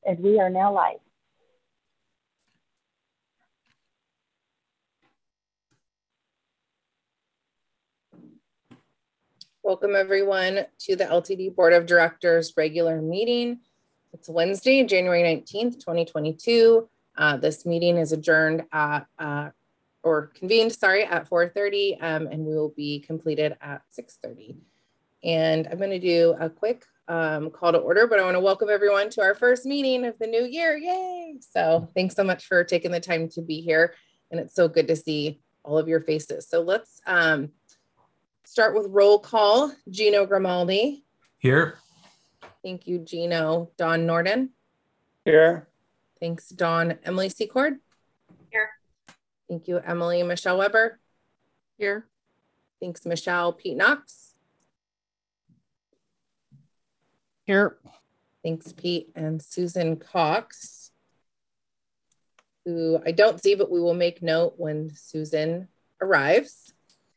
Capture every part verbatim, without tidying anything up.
as we are now live. Welcome everyone to the L T D Board of Directors regular meeting. It's Wednesday, January nineteenth, twenty twenty-two. Uh, this meeting is adjourned at, uh, or convened, sorry, at four thirty, um, and we will be completed at six thirty. And I'm going to do a quick um, call to order, but I want to welcome everyone to our first meeting of the new year. Yay! So thanks so much for taking the time to be here. And it's so good to see all of your faces. So let's um, start with roll call. Gino Grimaldi. Here. Thank you, Gino. Don Norden. Here. Thanks, Don. Emily Secord. Here. Thank you, Emily. Michelle Weber. Here. Thanks, Michelle. Pete Knox. Here. Thanks, Pete. And Susan Cox, who I don't see, but we will make note when Susan arrives.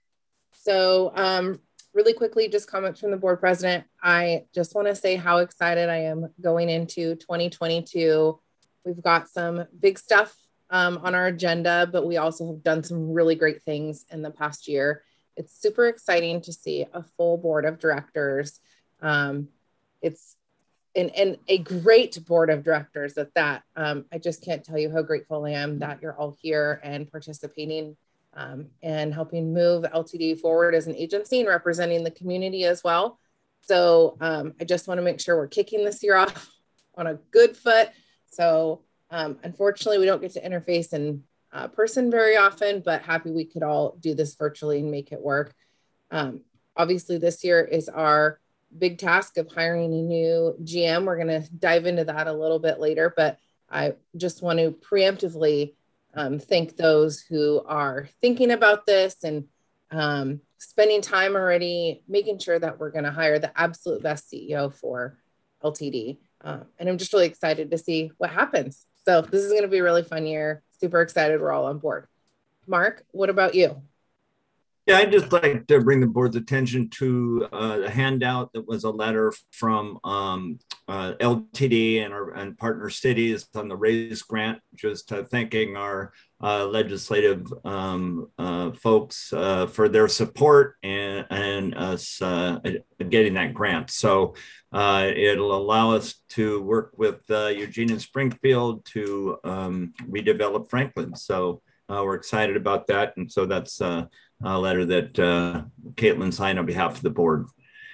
So um, really quickly, just comments from the board president. I just want to say how excited I am going into twenty twenty-two. We've got some big stuff um, on our agenda, but we also have done some really great things in the past year. It's super exciting to see a full board of directors. Um, it's and, and a great board of directors at that. Um, I just can't tell you how grateful I am that you're all here and participating um, and helping move L T D forward as an agency and representing the community as well. So um, I just want to make sure we're kicking this year off on a good foot. So um, unfortunately, we don't get to interface in uh, person very often, but happy we could all do this virtually and make it work. Um, obviously, this year is our big task of hiring a new G M. We're going to dive into that a little bit later, but I just want to preemptively um, thank those who are thinking about this and um, spending time already making sure that we're going to hire the absolute best C E O for L T D. Um, and I'm just really excited to see what happens. So this is going to be a really fun year. Super excited. We're all on board. Mark, what about you? Yeah, I'd just like to bring the board's attention to uh, the handout that was a letter from um, uh, L T D and our and partner cities on the RAISE grant, just uh, thanking our uh, legislative um, uh, folks uh, for their support and, and us uh, getting that grant. So uh, it'll allow us to work with uh, Eugene and Springfield to um, redevelop Franklin. So uh, we're excited about that. And so that's uh, a letter that uh, Caitlin signed on behalf of the board.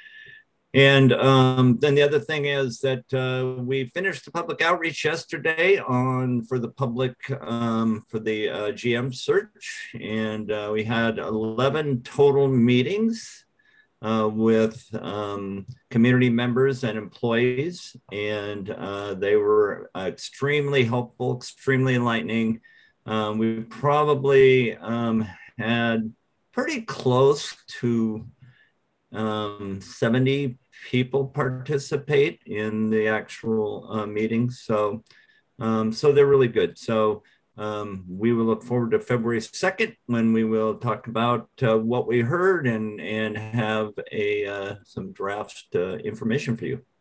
And um, then the other thing is that uh, we finished the public outreach yesterday on for the public um, for the uh, G M search. And uh, we had eleven total meetings uh, with um, community members and employees. And uh, they were extremely helpful, extremely enlightening. Um, we probably um, had pretty close to um, seventy people participate in the actual uh, meetings. So, um, so they're really good. So um, we will look forward to February second when we will talk about uh, what we heard and, and have a uh, some draft uh, information for you.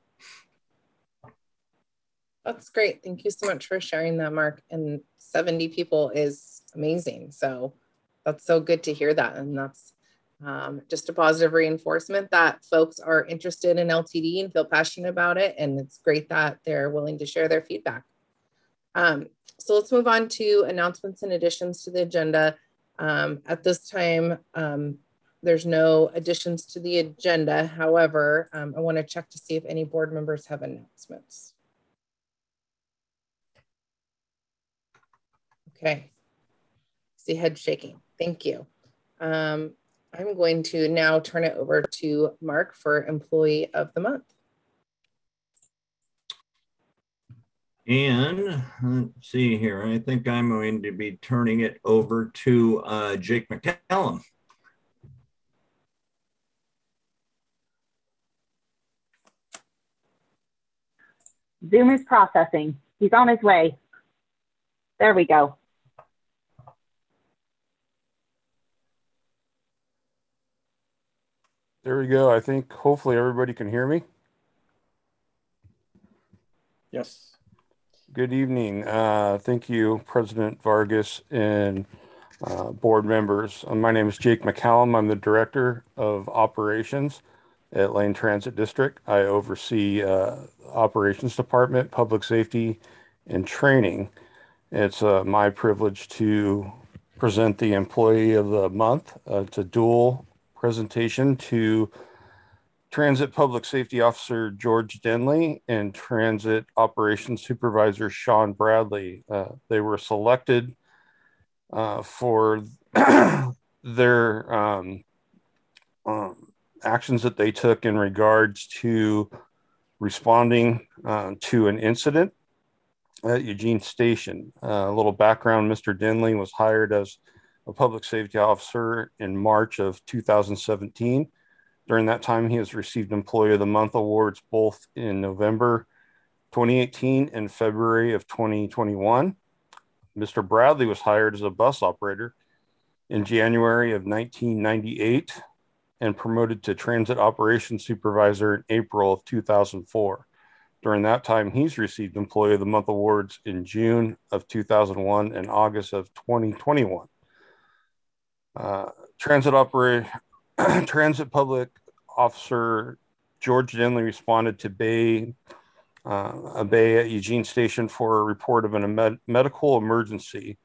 That's great. Thank you so much for sharing that, Mark. And seventy people is amazing. So that's so good to hear that. And that's um, just a positive reinforcement that folks are interested in L T D and feel passionate about it. And it's great that they're willing to share their feedback. Um, so let's move on to announcements and additions to the agenda. Um, at this time, um, there's no additions to the agenda. However, um, I want to check to see if any board members have announcements. Okay. See head shaking. Thank you. Um, I'm going to now turn it over to Mark for Employee of the Month. And let's see here. I think I'm going to be turning it over to uh, Jake McCallum. Zoom is processing. He's on his way. There we go. There we go. I think hopefully everybody can hear me. Yes. Good evening. Uh, thank you, President Vargas and uh, board members. Uh, my name is Jake McCallum. I'm the Director of Operations at Lane Transit District. I oversee uh, Operations Department, Public Safety, and Training. It's uh, my privilege to present the Employee of the Month. Uh, it's a dual presentation to Transit Public Safety Officer George Denley and Transit Operations Supervisor Sean Bradley. Uh, they were selected uh, for their um, um, actions that they took in regards to responding uh, to an incident at Eugene Station. Uh, a little background, Mister Denley was hired as a public safety officer in March of two thousand seventeen. During that time, he has received Employee of the Month awards both in November twenty eighteen and February of twenty twenty-one. Mister Bradley was hired as a bus operator in January of nineteen ninety-eight and promoted to Transit Operations Supervisor in April of two thousand four. During that time, he's received Employee of the Month awards in June of two thousand one and August of twenty twenty-one. Uh, Transit Operator Transit Public Officer George Denley responded to Bay, uh, a Bay at Eugene Station for a report of an, a med- medical emergency.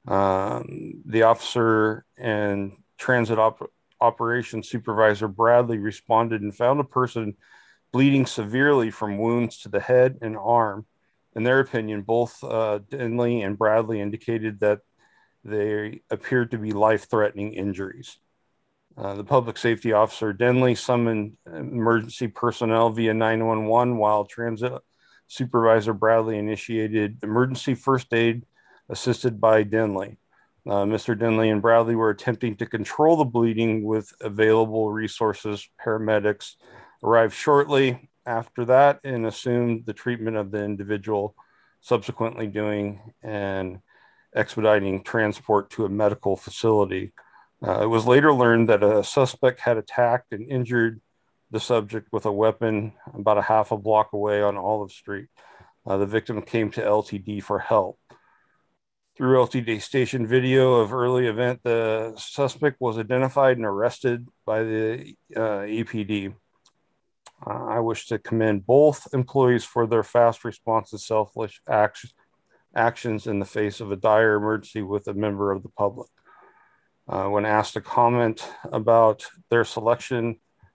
Um, the officer and Transit op- Operations Supervisor Bradley responded and found a person bleeding severely from wounds to the head and arm. In their opinion, both uh, Denley and Bradley indicated that they appeared to be life-threatening injuries. Uh, the public safety officer Denley summoned emergency personnel via nine one one while Transit Supervisor Bradley initiated emergency first aid assisted by Denley. Uh, Mister Denley and Bradley were attempting to control the bleeding with available resources. Paramedics arrived shortly after that and assumed the treatment of the individual, subsequently doing and expediting transport to a medical facility. Uh, it was later learned that a suspect had attacked and injured the subject with a weapon about a half a block away on Olive Street. Uh, the victim came to L T D for help. Through L T D station video of early event, the suspect was identified and arrested by the uh, E P D. Uh, I wish to commend both employees for their fast response to selfless act- actions in the face of a dire emergency with a member of the public. Uh, when asked to comment about their selection,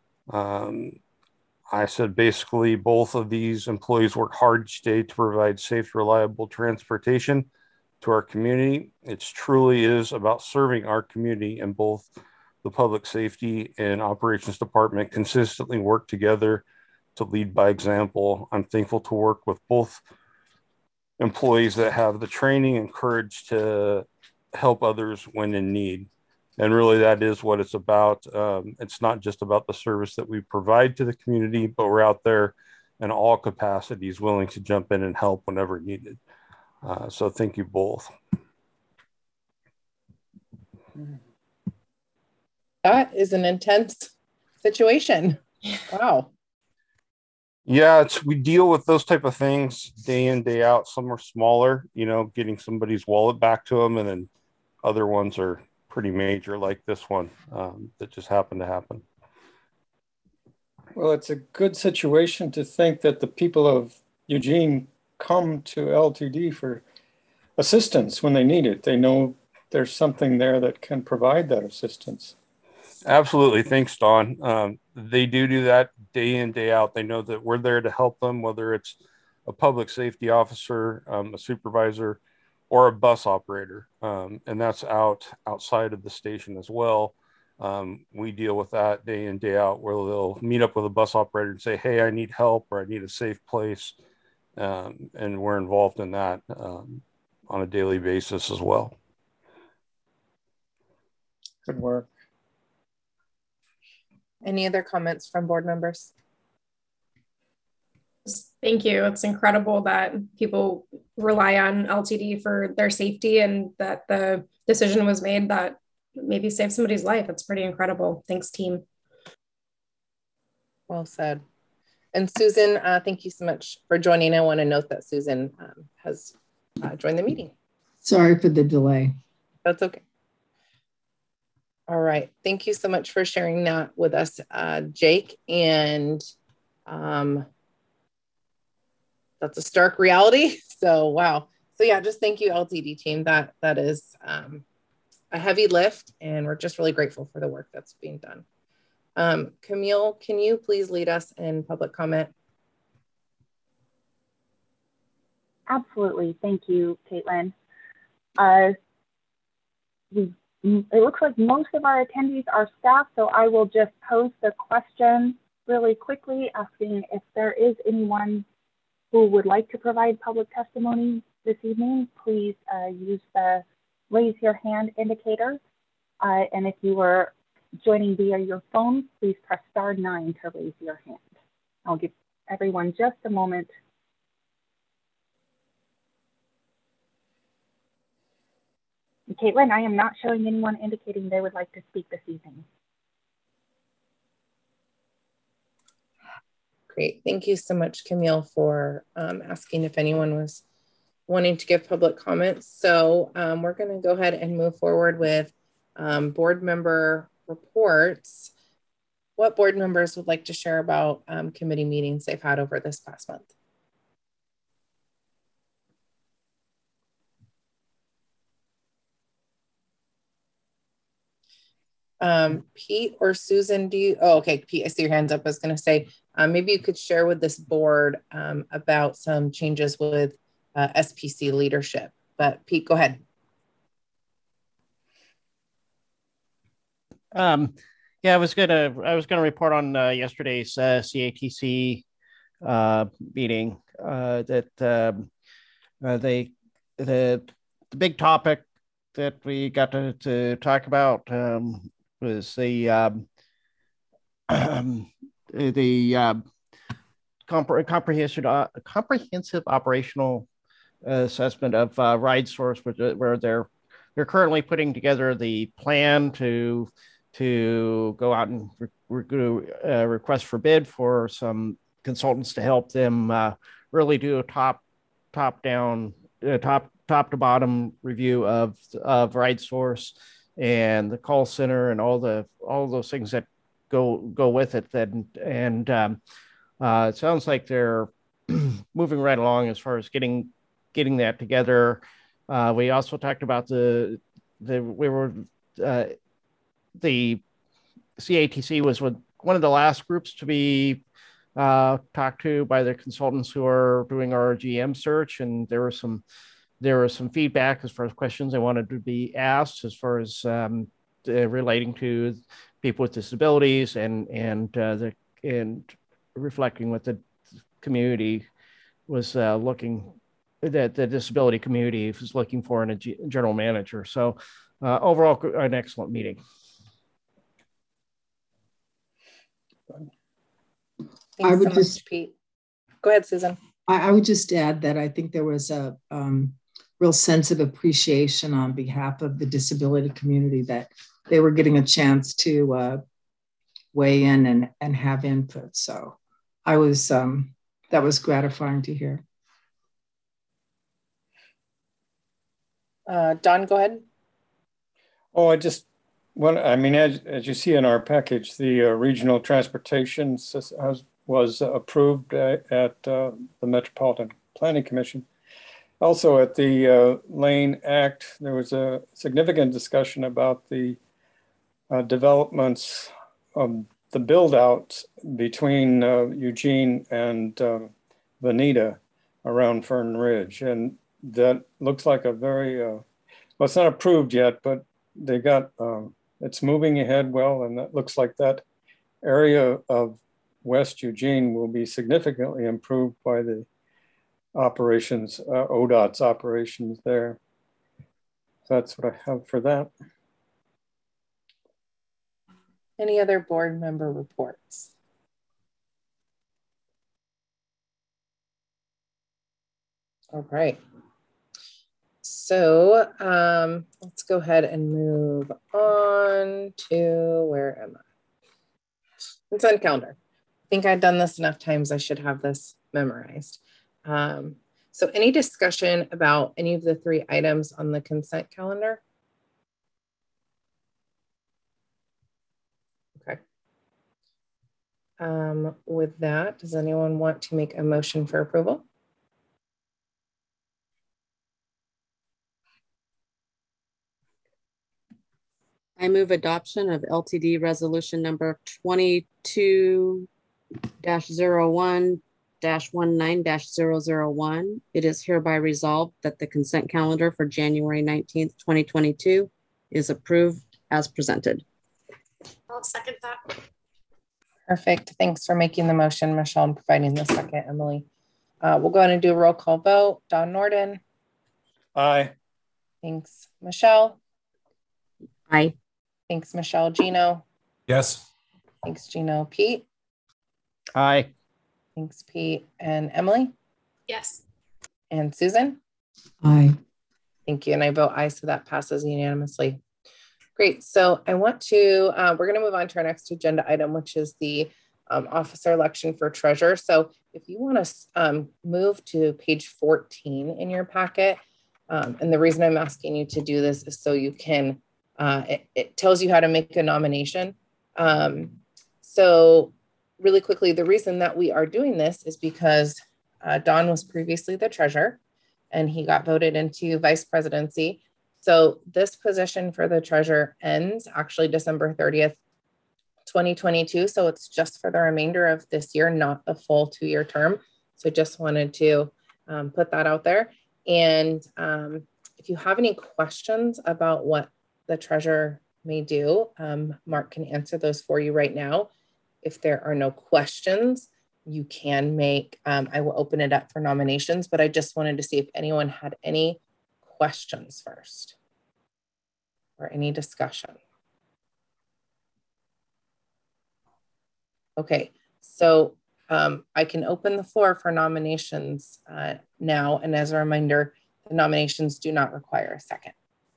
um, I said basically both of these employees work hard each day to provide safe, reliable transportation to our community. It truly is about serving our community, and both the public safety and operations department consistently work together to lead by example. I'm thankful to work with both employees that have the training and courage to help others when in need. And really, that is what it's about. Um, it's not just about the service that we provide to the community, but we're out there in all capacities willing to jump in and help whenever needed. Uh, so thank you both. That is an intense situation. Wow. Yeah, it's, we deal with those type of things day in, day out. Some are smaller, you know, getting somebody's wallet back to them, and then other ones are pretty major, like this one um, that just happened to happen. Well, it's a good situation to think that the people of Eugene come to L T D for assistance when they need it. They know there's something there that can provide that assistance. Absolutely. Thanks, Don. Um, they do do that day in, day out. They know that we're there to help them, whether it's a public safety officer, um, a supervisor, or a bus operator. Um, and that's out outside of the station as well. Um, we deal with that day in, day out, where they'll meet up with a bus operator and say, hey, I need help, or I need a safe place. Um, and we're involved in that um, on a daily basis as well. Good work. Any other comments from board members? Thank you. It's incredible that people rely on L T D for their safety, and that the decision was made that maybe save somebody's life. It's pretty incredible. Thanks, team. Well said. And Susan, uh, thank you so much for joining. I want to note that Susan um, has uh, joined the meeting. Sorry for the delay. That's okay. All right. Thank you so much for sharing that with us, uh, Jake. And um, that's a stark reality. So, wow. So yeah, just thank you, L T D team. That, that is um, a heavy lift, and we're just really grateful for the work that's being done. Um, Camille, can you please lead us in public comment? Absolutely. Thank you, Caitlin. Uh, we, it looks like most of our attendees are staff, so I will just pose the question really quickly, asking if there is anyone who would like to provide public testimony this evening. Please uh, use the raise your hand indicator. Uh, and if you were joining via your phone, please press star nine to raise your hand. I'll give everyone just a moment. Caitlin, I am not showing anyone indicating they would like to speak this evening. Great. Thank you so much, Camille, for um, asking if anyone was wanting to give public comments. So um, we're going to go ahead and move forward with um, board member reports. What board members would like to share about um, committee meetings they've had over this past month? Um, Pete or Susan, do you, oh, okay, Pete, I see your hands up. I was going to say, um, maybe you could share with this board um, about some changes with uh, S P C leadership, but Pete, go ahead. Um, yeah, I was gonna, I was gonna report on uh, yesterday's uh, C A T C uh, meeting uh, that um, uh, they, the, the big topic that we got to, to talk about um, was the um, the uh, compre comprehensive uh, comprehensive operational assessment of uh, RideSource, where, where they're they're currently putting together the plan to to go out and re re uh, request for bid for some consultants to help them uh, really do a top top down uh, top top to bottom review of of RideSource and the call center and all the all those things that go go with it. And and um, uh, it sounds like they're moving right along as far as getting getting that together. Uh, we also talked about the the we were uh, the C A T C was with one of the last groups to be uh, talked to by the consultants who are doing our G M search, and there were some there was some feedback as far as questions they wanted to be asked as far as um, uh, relating to people with disabilities and and uh, the and reflecting what the community was uh, looking that the disability community was looking for in a G general manager. So uh, overall, an excellent meeting. Thanks I would so just, much, Pete. Go ahead, Susan. I, I would just add that I think there was a um, real sense of appreciation on behalf of the disability community that they were getting a chance to uh, weigh in and, and have input. So I was, um, that was gratifying to hear. Uh, Don, go ahead. Oh, I just want, I mean, as, as you see in our package, the uh, regional transportation has, was approved at, at uh, the Metropolitan Planning Commission. Also at the uh, Lane Act, there was a significant discussion about the uh, developments of the build out between uh, Eugene and uh, Veneta around Fern Ridge. And that looks like a very, uh, well, it's not approved yet, but they got, um, it's moving ahead well. And that looks like that area of West Eugene will be significantly improved by the operations, uh, O D O T's operations there. So that's what I have for that. Any other board member reports? All right. So um, let's go ahead and move on to, where am I? Consent calendar. think I've done this enough times. I should have this memorized. Um, so any discussion about any of the three items on the consent calendar? Okay. Um, with that, does anyone want to make a motion for approval? I move adoption of L T D resolution number twenty-two dash zero one dash one nine dash zero zero one. It is hereby resolved that the consent calendar for January nineteenth, twenty twenty-two is approved as presented. I'll second that. Perfect. Thanks for making the motion, Michelle, and providing the second, Emily. Uh, we'll go ahead and do a roll call vote. Don Norden. Aye. Thanks, Michelle. Aye. Thanks, Michelle. Gino. Yes. Thanks, Gino. Pete. Aye. Thanks, Pete. And Emily. Yes. And Susan. Aye. Thank you. And I vote aye, so that passes unanimously. Great. So I want to, uh, we're going to move on to our next agenda item, which is the um, officer election for treasurer. So if you want to um, move to page fourteen in your packet, um, and the reason I'm asking you to do this is so you can, uh, it, it tells you how to make a nomination. Um, so really quickly, the reason that we are doing this is because uh, Don was previously the treasurer and he got voted into vice presidency. So this position for the treasurer ends actually December thirtieth, twenty twenty-two. So it's just for the remainder of this year, not the full two-year term. So just wanted to um, put that out there. And um, if you have any questions about what the treasurer may do, um, Mark can answer those for you right now. If there are no questions, you can make, um, I will open it up for nominations, but I just wanted to see if anyone had any questions first or any discussion. Okay, so um, I can open the floor for nominations uh, now. And as a reminder, the nominations do not require a second.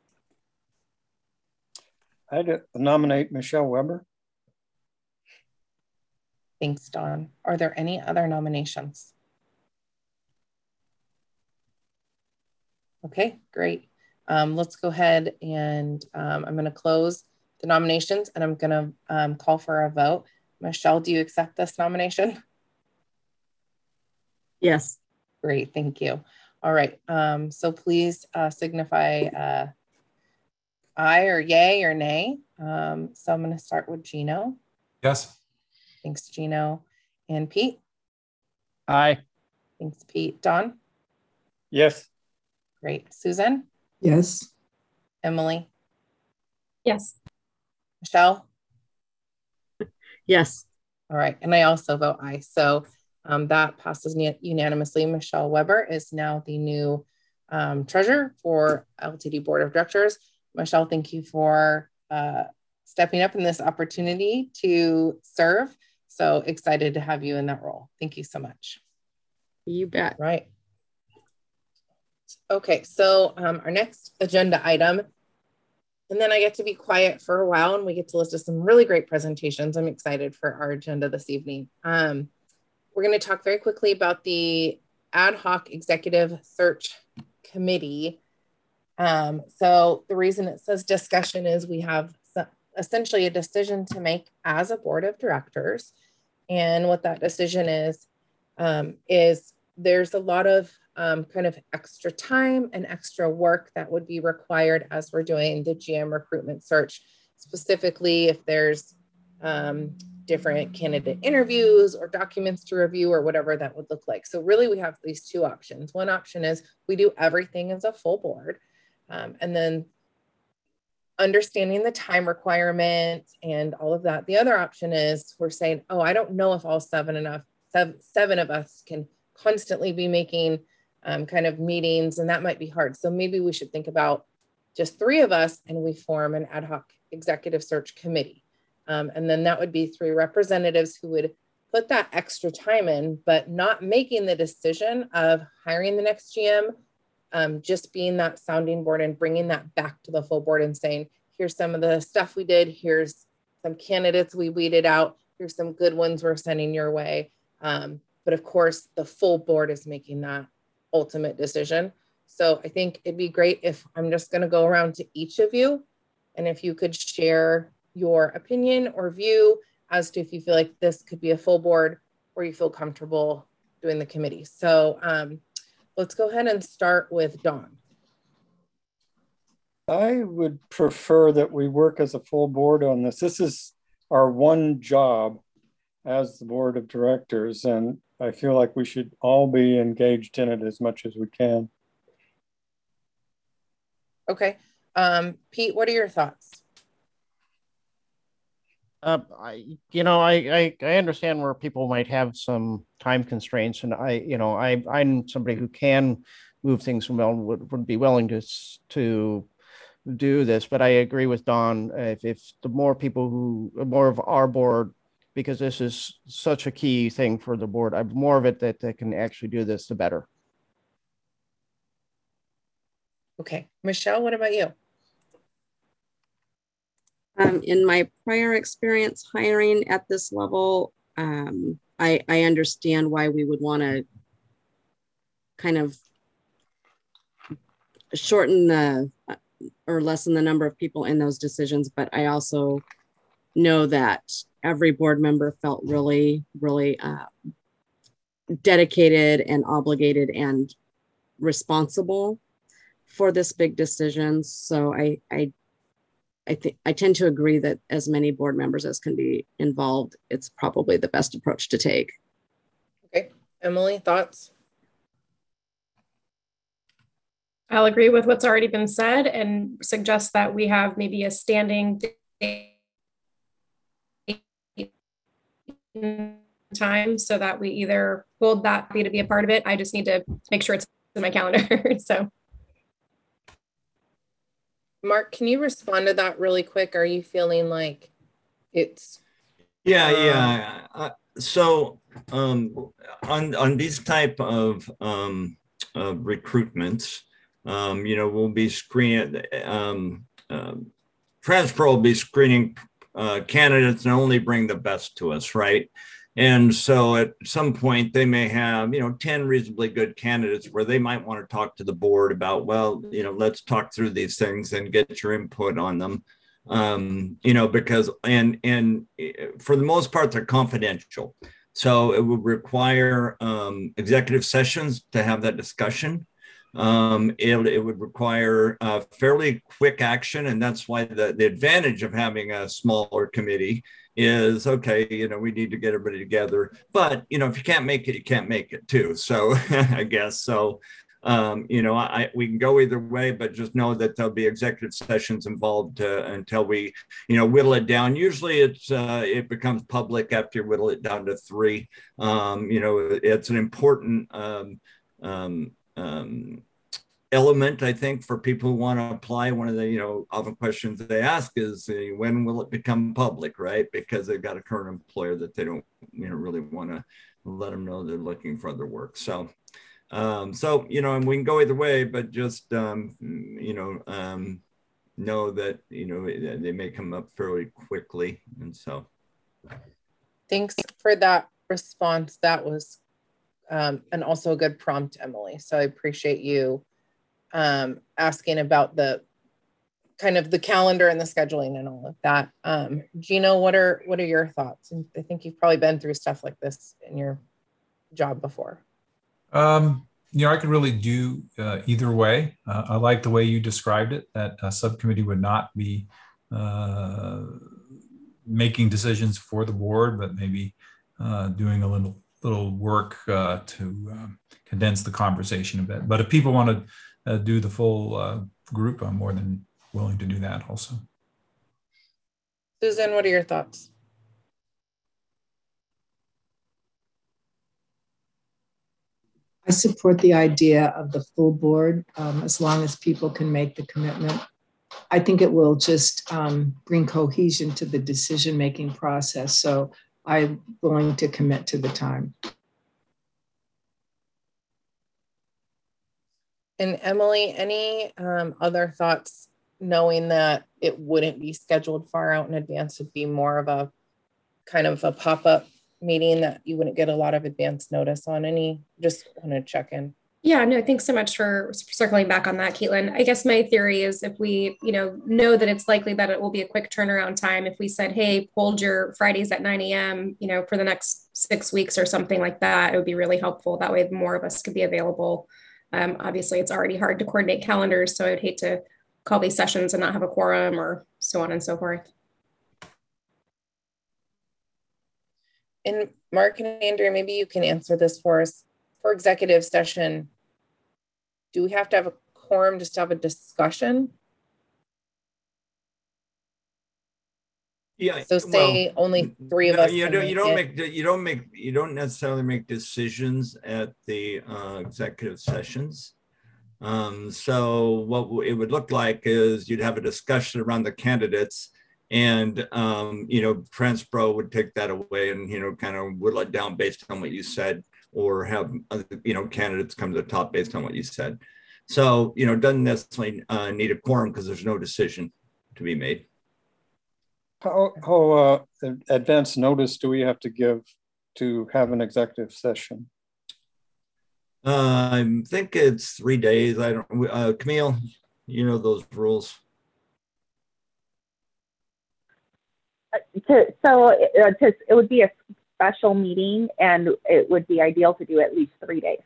I'd nominate Michelle Weber. Thanks, Don. Are there any other nominations? Okay, great. Um, let's go ahead and um, I'm going to close the nominations and I'm going to um, call for a vote. Michelle, do you accept this nomination? Yes. Great, thank you. All right, um, so please uh, signify uh, aye or yay or nay. Um, so I'm going to start with Gino. Yes. Thanks, Gino. And Pete? Aye. Thanks, Pete. Don? Yes. Great. Susan? Yes. Emily? Yes. Michelle? Yes. All right. And I also vote aye. So um, that passes unanimously. Michelle Weber is now the new um, treasurer for L T D Board of Directors. Michelle, thank you for uh, stepping up in this opportunity to serve. So excited to have you in that role. Thank you so much. You bet. Right. Okay, so um, our next agenda item, and then I get to be quiet for a while and we get to listen to some really great presentations. I'm excited for our agenda this evening. Um, we're going to talk very quickly about the ad hoc executive search committee. Um, so the reason it says discussion is we have essentially a decision to make as a board of directors. And what that decision is, um, is there's a lot of um, kind of extra time and extra work that would be required as we're doing the G M recruitment search, specifically if there's um, different candidate interviews or documents to review or whatever that would look like. So really we have these two options. One option is we do everything as a full board. Um, and then understanding the time requirement and all of that. The other option is we're saying, oh, I don't know if all seven enough, seven, seven of us can constantly be making um, kind of meetings, and that might be hard. So maybe we should think about just three of us and we form an ad hoc executive search committee. Um, and then that would be three representatives who would put that extra time in, but not making the decision of hiring the next G M, um, just being that sounding board and bringing that back to the full board and saying, here's some of the stuff we did, here's some candidates we weeded out, Here's some good ones we're sending your way. Um, but of course, the full board is making that ultimate decision. So I think it'd be great if I'm just going to go around to each of you, and if you could share your opinion or view as to if you feel like this could be a full board or you feel comfortable doing the committee. So um, let's go ahead and start with Dawn. I would prefer that we work as a full board on this. This is our one job as the board of directors, and I feel like we should all be engaged in it as much as we can. Okay. Um, Pete, what are your thoughts? Uh, I, you know, I, I, I understand where people might have some time constraints, and I, you know, I, I'm somebody who can move things from well, would, would be willing to, to do this, but I agree with Dawn. If, if the more people who, more of our board, because this is such a key thing for the board, I've more of it that, that can actually do this, the better. Okay, Michelle, what about you? Um, in my prior experience hiring at this level, um, I, I understand why we would want to kind of shorten the or lessen the number of people in those decisions. But I also know that every board member felt really, really uh, dedicated and obligated and responsible for this big decision. So I, I I think I tend to agree that as many board members as can be involved, it's probably the best approach to take. Okay, Emily, thoughts? I'll agree with what's already been said and suggest that we have maybe a standing time so that we either hold that to be a part of it. I just need to make sure it's in my calendar. So. Mark, can you respond to that really quick? Are you feeling like it's... Yeah, yeah. Uh, so um, on, on these type of um, uh, recruitments, um, you know, we'll be screening, um, um, Transpro will be screening uh, candidates and only bring the best to us, right? And so at some point they may have, you know, ten reasonably good candidates where they might want to talk to the board about, well, you know, let's talk through these things and get your input on them. Um, you know, because, and, and for the most part, they're confidential. So it would require um, executive sessions to have that discussion. Um, it, it would require uh, fairly quick action. And that's why the, the advantage of having a smaller committee is, okay, you know, we need to get everybody together, but, you know, if you can't make it, you can't make it too. So I guess, so, um, you know, I, we can go either way, but just know that there'll be executive sessions involved uh, until we, you know, whittle it down. Usually it's, uh, it becomes public after you whittle it down to three. Um, you know, it's an important, um, um, um, element, I think, for people who want to apply. One of the, you know, often questions they ask is, uh, when will it become public, right? Because they've got a current employer that they don't, you know, really want to let them know they're looking for other work. So, um, so, you know, and we can go either way, but just, um, you know, um, know that, you know, they may come up fairly quickly. And so. Thanks for that response. That was, um, and also a good prompt, Emily. So I appreciate you um, asking about the kind of the calendar and the scheduling and all of that. Um, Gino, what are, what are your thoughts? And I think you've probably been through stuff like this in your job before. Um, you know, I could really do uh, either way. Uh, I like the way you described it, that a subcommittee would not be uh, making decisions for the board, but maybe uh, doing a little little work uh, to um, condense the conversation a bit. But if people want to Uh, do the full uh, group, I'm more than willing to do that also. Susan, what are your thoughts? I support the idea of the full board um, as long as people can make the commitment. I think it will just um, bring cohesion to the decision-making process. So I'm willing to commit to the time. And Emily, any um, other thoughts, knowing that it wouldn't be scheduled far out in advance, would be more of a kind of a pop-up meeting that you wouldn't get a lot of advance notice on. Any, just want to check in. Yeah, no, thanks so much for circling back on that, Caitlin. I guess my theory is if we, you know, know that it's likely that it will be a quick turnaround time, if we said, hey, hold your Fridays at nine a.m., you know, for the next six weeks or something like that, it would be really helpful. That way more of us could be available. Um, obviously, it's already hard to coordinate calendars, so I'd hate to call these sessions and not have a quorum or so on and so forth. And Mark and Andrea, maybe you can answer this for us. For executive session, do we have to have a quorum just to have a discussion? Yeah. So say well, only three of no, us. You don't. You don't it. make. You don't make. You don't necessarily make decisions at the uh, executive sessions. Um, so what it would look like is you'd have a discussion around the candidates, and um, you know, Transpro would take that away and you know, kind of whittle it down based on what you said, or have you know candidates come to the top based on what you said. So you know, doesn't necessarily uh, need a quorum because there's no decision to be made. How, how uh, advance notice do we have to give to have an executive session? Uh, I think it's three days. I don't. Uh, Camille, you know those rules. Uh, to, so uh, to, it would be a special meeting, and it would be ideal to do at least three days.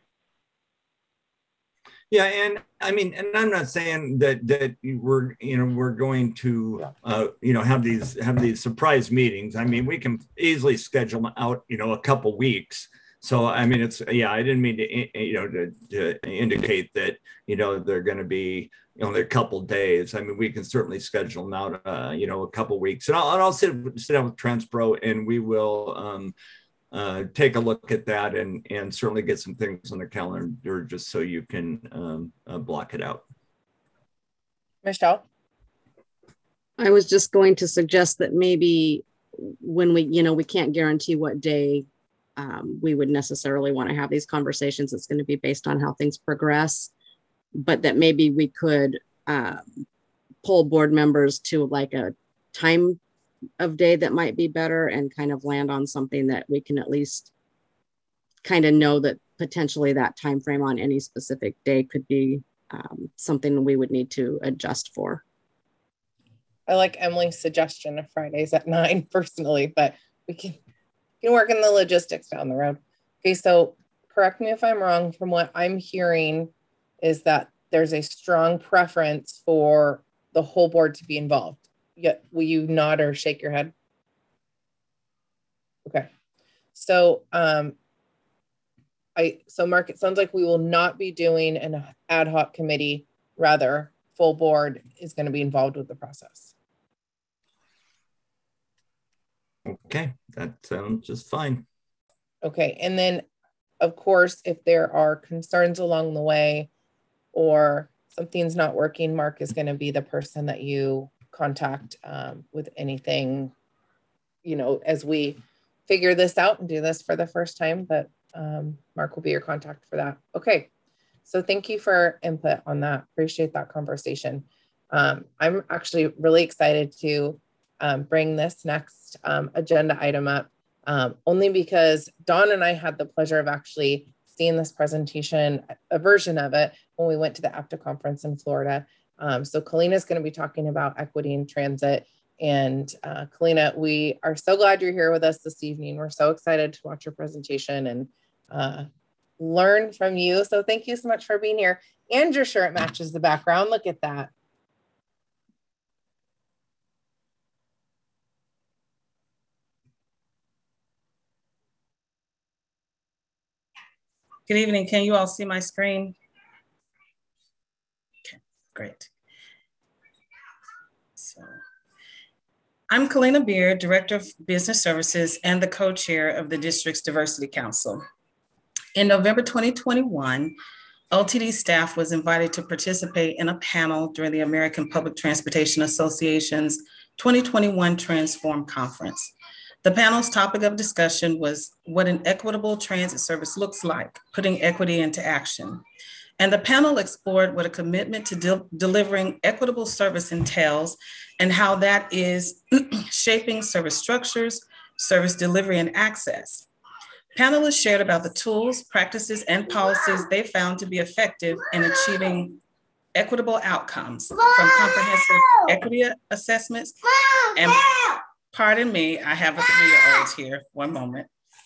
Yeah, and I mean, and I'm not saying that that we're you know we're going to uh, you know have these have these surprise meetings. I mean, we can easily schedule them out you know a couple weeks. So I mean, it's yeah. I didn't mean to you know to, to indicate that you know they're going to be you know they're a couple days. I mean, we can certainly schedule them out uh, you know a couple weeks, and I'll, and I'll sit sit down with Transpro, and we will. Um, Uh, take a look at that and and certainly get some things on the calendar just so you can um, uh, block it out. Michelle? I was just going to suggest that maybe when we, you know, we can't guarantee what day um, we would necessarily want to have these conversations. It's going to be based on how things progress, but that maybe we could uh, pull board members to like a time of day that might be better and kind of land on something that we can at least kind of know that potentially that time frame on any specific day could be um, something we would need to adjust for. I like Emily's suggestion of Fridays at nine personally, but we can, we can work in the logistics down the road. Okay, so correct me if I'm wrong. From what I'm hearing is that there's a strong preference for the whole board to be involved. Yeah, will you nod or shake your head? Okay, so um, I so Mark, it sounds like we will not be doing an ad hoc committee. Rather, full board is going to be involved with the process. Okay, that sounds just fine. Okay, and then of course, if there are concerns along the way or something's not working, Mark is going to be the person that you contact um, with anything, you know, as we figure this out and do this for the first time, but um, Mark will be your contact for that. Okay, so thank you for input on that. Appreciate that conversation. Um, I'm actually really excited to um, bring this next um, agenda item up, um, only because Dawn and I had the pleasure of actually seeing this presentation, a version of it, when we went to the A P T A conference in Florida. Um, so Kalina is going to be talking about equity in transit. And uh, Kalina, we are so glad you're here with us this evening. We're so excited to watch your presentation and uh, learn from you. So thank you so much for being here. And your shirt matches the background. Look at that. Good evening. Can you all see my screen? Okay, great. So, I'm Kalina Beard, Director of Business Services and the co-chair of the district's Diversity Council. In November twenty twenty-one, L T D staff was invited to participate in a panel during the American Public Transportation Association's twenty twenty-one Transform Conference. The panel's topic of discussion was what an equitable transit service looks like, putting equity into action. And the panel explored what a commitment to de- delivering equitable service entails and how that is shaping service structures, service delivery, and access. Panelists shared about the tools, practices, and policies they found to be effective in achieving equitable outcomes from comprehensive equity assessments. And pardon me, I have a three-year-old here. One moment.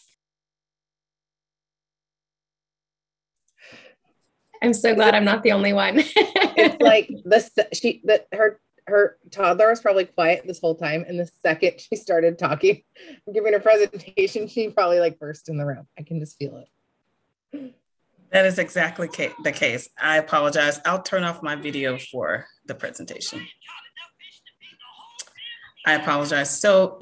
I'm so glad I'm not the only one. It's like the she that her her toddler was probably quiet this whole time, and the second she started talking, giving her presentation, she probably like burst in the room. I can just feel it. That is exactly ca- the case. I apologize. I'll turn off my video for the presentation. I apologize. So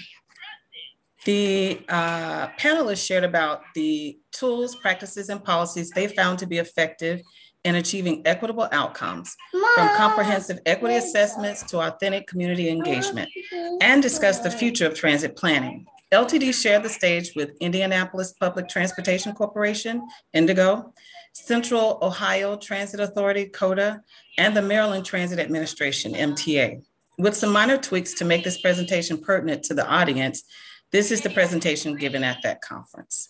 the uh, panelists shared about the tools, practices, and policies they found to be effective in achieving equitable outcomes, from comprehensive equity assessments to authentic community engagement, and discussed the future of transit planning. L T D shared the stage with Indianapolis Public Transportation Corporation, Indigo, Central Ohio Transit Authority, COTA, and the Maryland Transit Administration, M T A. With some minor tweaks to make this presentation pertinent to the audience, this is the presentation given at that conference.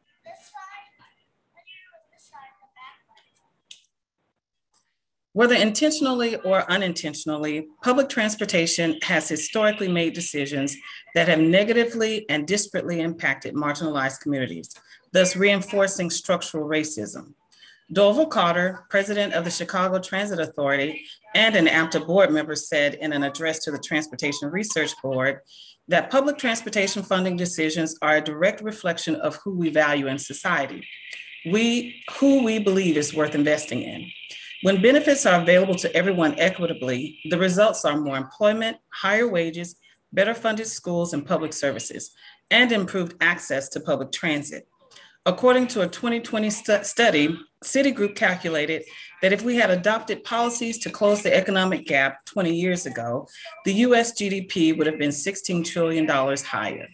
Whether intentionally or unintentionally, public transportation has historically made decisions that have negatively and disparately impacted marginalized communities, thus reinforcing structural racism. Dorval Carter, president of the Chicago Transit Authority and an AMTA board member, said in an address to the Transportation Research Board that public transportation funding decisions are a direct reflection of who we value in society, we, who we believe is worth investing in. When benefits are available to everyone equitably, the results are more employment, higher wages, better funded schools and public services, and improved access to public transit. According to a twenty twenty stu- study, Citigroup calculated that if we had adopted policies to close the economic gap twenty years ago, the U S G D P would have been sixteen trillion dollars higher.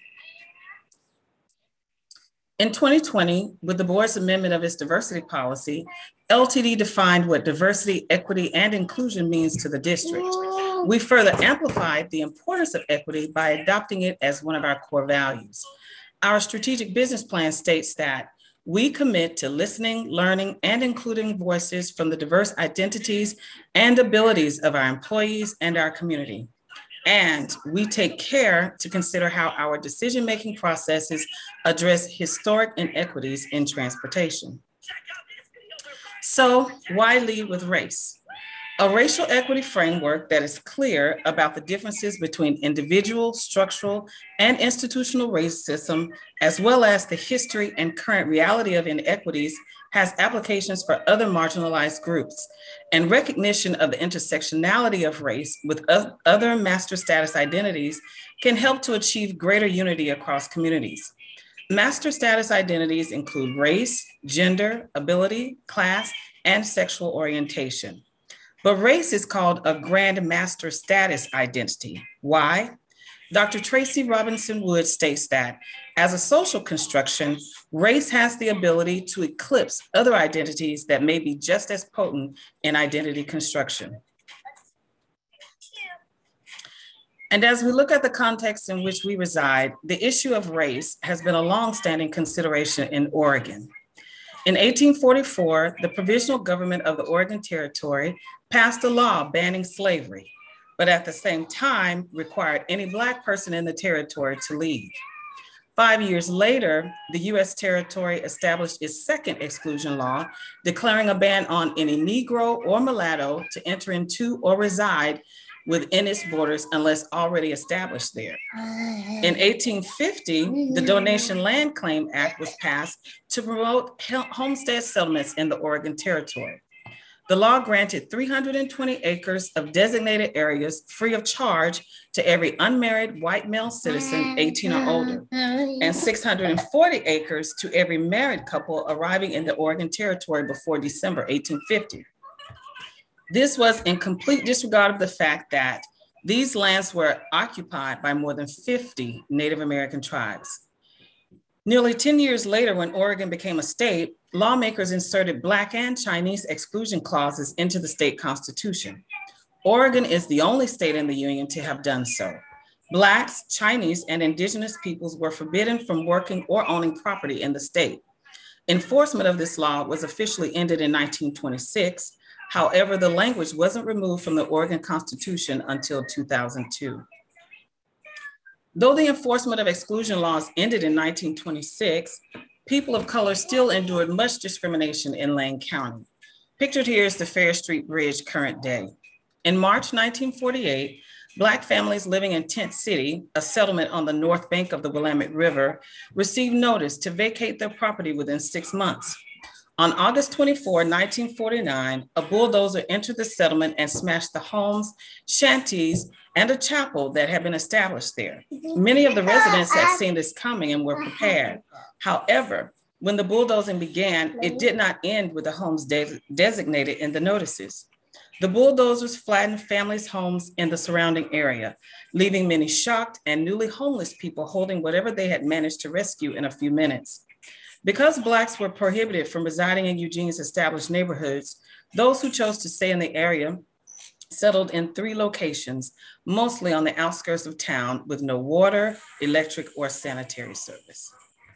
In twenty twenty, with the board's amendment of its diversity policy, L T D defined what diversity, equity, and inclusion means to the district. We further amplified the importance of equity by adopting it as one of our core values. Our strategic business plan states that we commit to listening, learning, and including voices from the diverse identities and abilities of our employees and our community. And we take care to consider how our decision-making processes address historic inequities in transportation. So why lead with race? A racial equity framework that is clear about the differences between individual, structural, and institutional racism, as well as the history and current reality of inequities, has applications for other marginalized groups, and recognition of the intersectionality of race with other master status identities can help to achieve greater unity across communities. Master status identities include race, gender, ability, class, and sexual orientation. But race is called a Grand Master Status identity. Why? Doctor Tracy Robinson Wood states that as a social construction, race has the ability to eclipse other identities that may be just as potent in identity construction. And as we look at the context in which we reside, the issue of race has been a longstanding consideration in Oregon. In eighteen forty-four, the provisional government of the Oregon Territory passed a law banning slavery, but at the same time required any Black person in the territory to leave. Five years later, the U S territory established its second exclusion law, declaring a ban on any Negro or mulatto to enter into or reside within its borders unless already established there. In eighteen fifty, the Donation Land Claim Act was passed to promote homestead settlements in the Oregon Territory. The law granted three hundred twenty acres of designated areas free of charge to every unmarried white male citizen eighteen or older, and six hundred forty acres to every married couple arriving in the Oregon Territory before December eighteen fifty. This was in complete disregard of the fact that these lands were occupied by more than fifty Native American tribes. Nearly ten years later, when Oregon became a state, lawmakers inserted Black and Chinese exclusion clauses into the state constitution. Oregon is the only state in the union to have done so. Blacks, Chinese, and indigenous peoples were forbidden from working or owning property in the state. Enforcement of this law was officially ended in nineteen twenty-six. However, the language wasn't removed from the Oregon Constitution until two thousand two. Though the enforcement of exclusion laws ended in nineteen twenty-six, people of color still endured much discrimination in Lane County. Pictured here is the Fair Street Bridge current day. In March nineteen forty-eight, Black families living in Tent City, a settlement on the north bank of the Willamette River, received notice to vacate their property within six months. On August twenty-fourth, nineteen forty-nine, a bulldozer entered the settlement and smashed the homes, shanties, and a chapel that had been established there. Many of the residents had seen this coming and were prepared. However, when the bulldozing began, it did not end with the homes de- designated in the notices. The bulldozers flattened families' homes in the surrounding area, leaving many shocked and newly homeless people holding whatever they had managed to rescue in a few minutes. Because Blacks were prohibited from residing in Eugene's established neighborhoods, those who chose to stay in the area settled in three locations, mostly on the outskirts of town with no water, electric, or sanitary service.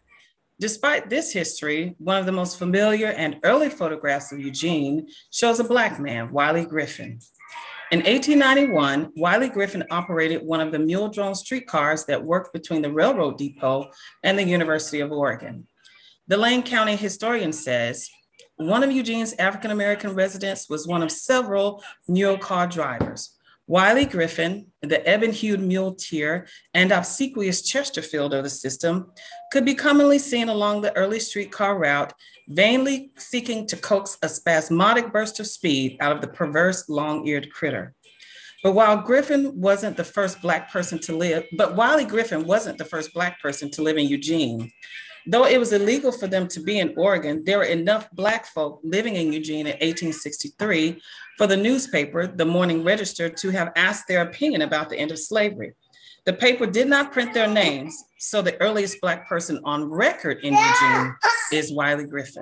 Despite this history, one of the most familiar and early photographs of Eugene shows a Black man, Wiley Griffin. In eighteen ninety-one, Wiley Griffin operated one of the mule-drawn streetcars that worked between the railroad depot and the University of Oregon. The Lane County historian says, one of Eugene's African-American residents was one of several mule car drivers. Wiley Griffin, the ebon-hued muleteer and obsequious Chesterfield of the system, could be commonly seen along the early streetcar route, vainly seeking to coax a spasmodic burst of speed out of the perverse long-eared critter. But while Griffin wasn't the first Black person to live, but Wiley Griffin wasn't the first Black person to live in Eugene. Though it was illegal for them to be in Oregon, there were enough Black folk living in Eugene in eighteen sixty-three for the newspaper, the Morning Register, to have asked their opinion about the end of slavery. The paper did not print their names, so the earliest Black person on record in Eugene is Wiley Griffin.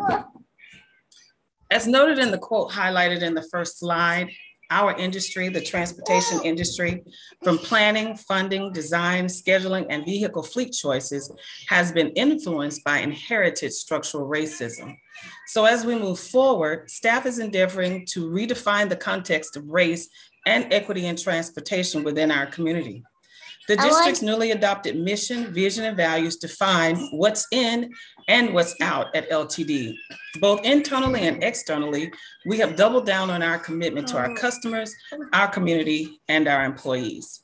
As noted in the quote highlighted in the first slide, our industry, the transportation industry, from planning, funding, design, scheduling, and vehicle fleet choices, has been influenced by inherited structural racism. So as we move forward, staff is endeavoring to redefine the context of race and equity in transportation within our community. The district's newly adopted mission, vision, and values define what's in and what's out at L T D. Both internally and externally, we have doubled down on our commitment to our customers, our community, and our employees.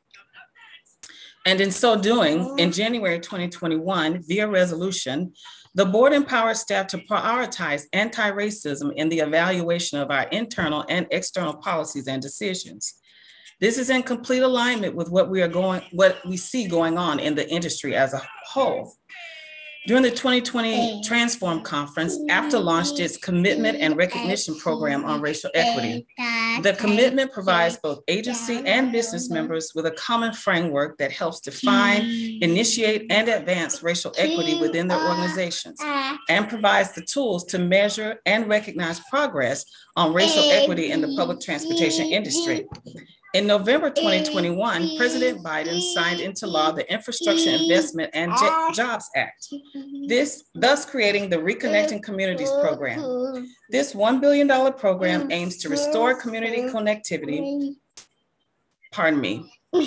And in so doing, in January twenty twenty-one, via resolution, the board empowers staff to prioritize anti-racism in the evaluation of our internal and external policies and decisions. This is in complete alignment with what we are going, what we see going on in the industry as a whole. During the twenty twenty Transform Conference, APTA launched its Commitment and Recognition Program on Racial Equity. The commitment provides both agency and business members with a common framework that helps define, initiate, and advance racial equity within their organizations, and provides the tools to measure and recognize progress on racial equity in the public transportation industry. In November twenty twenty-one, President Biden signed into law the Infrastructure Investment and J- Jobs Act, this thus creating the Reconnecting Communities program. This one billion dollars program aims to restore community connectivity. Pardon me.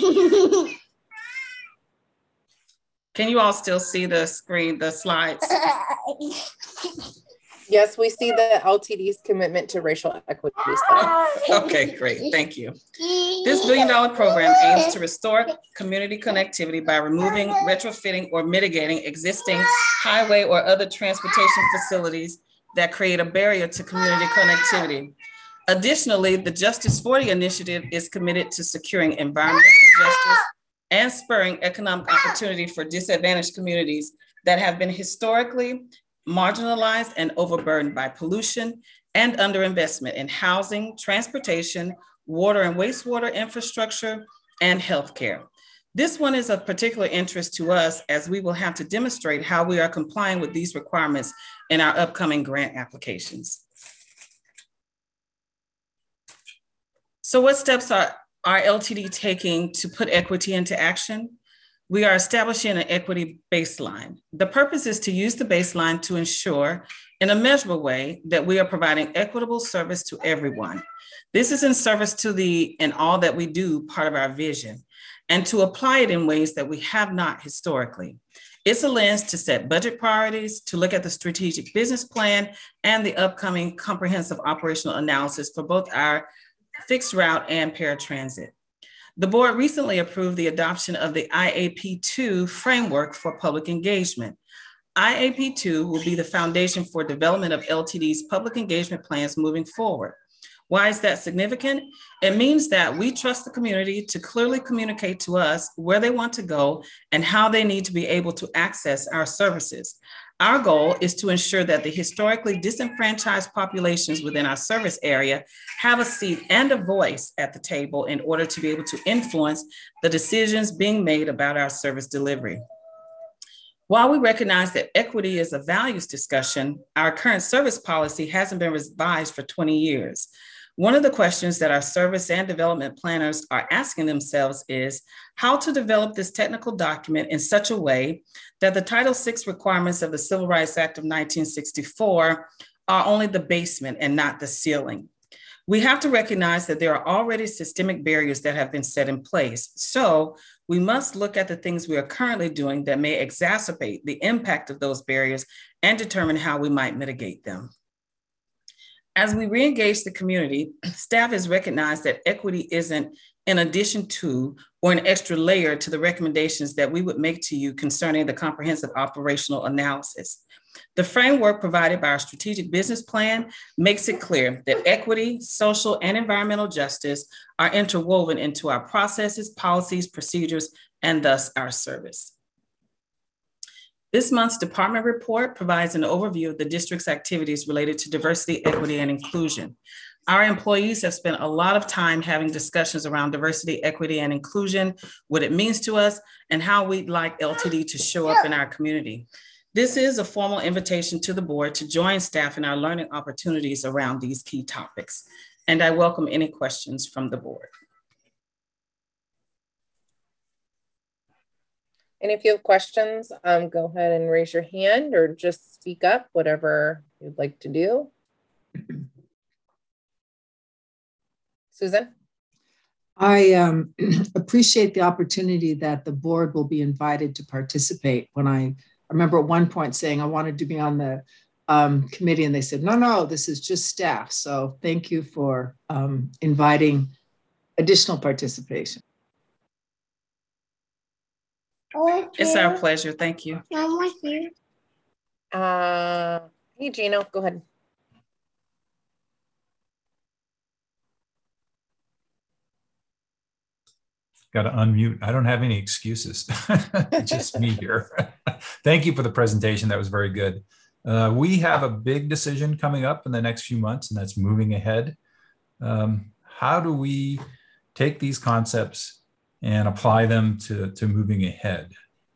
Can you all still see the screen, the slides? Yes, we see the L T D's commitment to racial equity. Okay, great, thank you. This billion dollar program aims to restore community connectivity by removing, retrofitting, or mitigating existing highway or other transportation facilities that create a barrier to community connectivity. Additionally, the Justice forty initiative is committed to securing environmental justice and spurring economic opportunity for disadvantaged communities that have been historically marginalized and overburdened by pollution and underinvestment in housing, transportation, water and wastewater infrastructure, and healthcare. This one is of particular interest to us as we will have to demonstrate how we are complying with these requirements in our upcoming grant applications. So what steps are, are L T D taking to put equity into action? We are establishing an equity baseline. The purpose is to use the baseline to ensure in a measurable way that we are providing equitable service to everyone. This is in service to the, in all that we do, part of our vision, and to apply it in ways that we have not historically. It's a lens to set budget priorities, to look at the strategic business plan and the upcoming comprehensive operational analysis for both our fixed route and paratransit. The board recently approved the adoption of the I A P two framework for public engagement. I A P two will be the foundation for development of L T D's public engagement plans moving forward. Why is that significant? It means that we trust the community to clearly communicate to us where they want to go and how they need to be able to access our services. Our goal is to ensure that the historically disenfranchised populations within our service area have a seat and a voice at the table in order to be able to influence the decisions being made about our service delivery. While we recognize that equity is a values discussion, our current service policy hasn't been revised for twenty years. One of the questions that our service and development planners are asking themselves is how to develop this technical document in such a way that the Title six requirements of the Civil Rights Act of nineteen sixty-four are only the basement and not the ceiling. We have to recognize that there are already systemic barriers that have been set in place. So we must look at the things we are currently doing that may exacerbate the impact of those barriers and determine how we might mitigate them. As we re-engage the community, staff has recognized that equity isn't in addition to or an extra layer to the recommendations that we would make to you concerning the comprehensive operational analysis. The framework provided by our strategic business plan makes it clear that equity, social, and environmental justice are interwoven into our processes, policies, procedures, and thus our service. This month's department report provides an overview of the district's activities related to diversity, equity, and inclusion. Our employees have spent a lot of time having discussions around diversity, equity, and inclusion, what it means to us, and how we'd like L T D to show up in our community. This is a formal invitation to the board to join staff in our learning opportunities around these key topics. And I welcome any questions from the board. And if you have questions, um, go ahead and raise your hand or just speak up, whatever you'd like to do. Susan? I um, appreciate the opportunity that the board will be invited to participate. When I, I remember at one point saying I wanted to be on the um, committee and they said, no, no, this is just staff. So thank you for um, inviting additional participation. It's our pleasure. Thank you. Uh, hey, Gino, go ahead. Got to unmute. I don't have any excuses. Just me here. Thank you for the presentation. That was very good. Uh, we have a big decision coming up in the next few months, and that's moving ahead. Um, how do we take these concepts and apply them to, to moving ahead?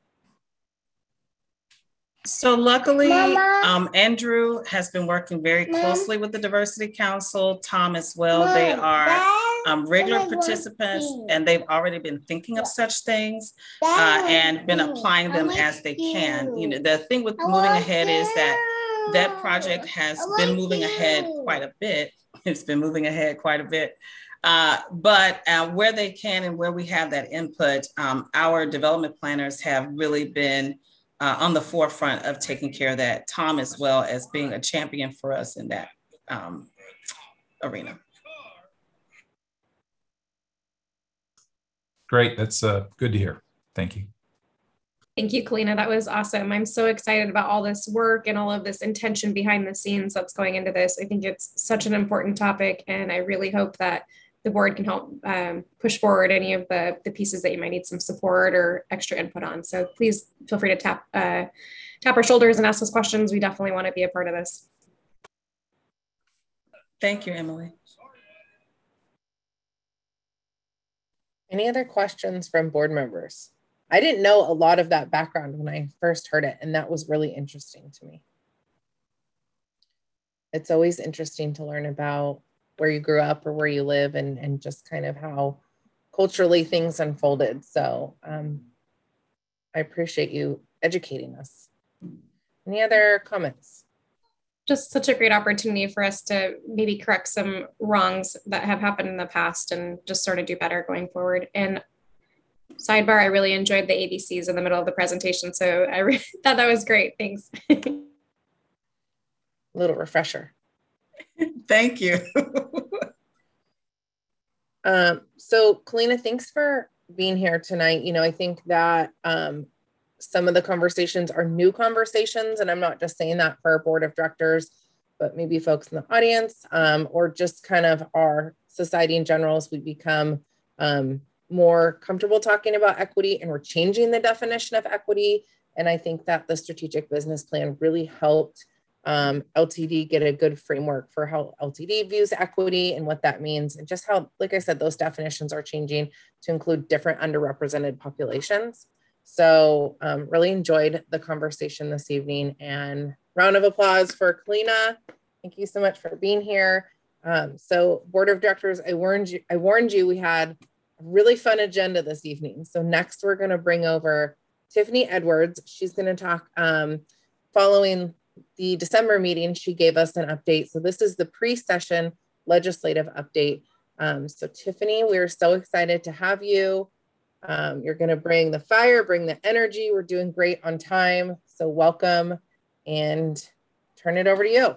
So luckily, um, Andrew has been working very closely with the Diversity Council, Tom as well. They are um, regular participants and they've already been thinking of such things uh, and been applying them as they can. You know, the thing with moving ahead is that that project has been moving ahead quite a bit. It's been moving ahead quite a bit. Uh, but uh, where they can and where we have that input, um, our development planners have really been uh, on the forefront of taking care of that. Tom as well as being a champion for us in that um, arena. Great, that's uh, good to hear. Thank you. Thank you, Kalina. That was awesome. I'm so excited about all this work and all of this intention behind the scenes that's going into this. I think it's such an important topic, and I really hope that the board can help um, push forward any of the, the pieces that you might need some support or extra input on. So please feel free to tap, uh, tap our shoulders and ask us questions. We definitely want to be a part of this. Thank you, Emily. Any other questions from board members? I didn't know a lot of that background when I first heard it, and that was really interesting to me. It's always interesting to learn about where you grew up or where you live and, and just kind of how culturally things unfolded. So um, I appreciate you educating us. Any other comments? Just such a great opportunity for us to maybe correct some wrongs that have happened in the past and just sort of do better going forward. And sidebar, I really enjoyed the A B Cs in the middle of the presentation. So I really thought that was great. Thanks. Little refresher. Thank you. um, so Kalina, thanks for being here tonight. You know, I think that um, some of the conversations are new conversations, and I'm not just saying that for our board of directors, but maybe folks in the audience, um, or just kind of our society in general, as we become um, more comfortable talking about equity, and we're changing the definition of equity. And I think that the strategic business plan really helped um, L T D get a good framework for how L T D views equity and what that means, and just how, like I said, those definitions are changing to include different underrepresented populations. So um, really enjoyed the conversation this evening, and round of applause for Kalina. Thank you so much for being here. Um, so board of directors, I warned you, I warned you we had a really fun agenda this evening. So next we're gonna bring over Tiffany Edwards. She's gonna talk um, following the December meeting. She gave us an update. So this is the pre-session legislative update. Um, so Tiffany, we're so excited to have you. Um, you're going to bring the fire, bring the energy. We're doing great on time. So welcome, and turn it over to you.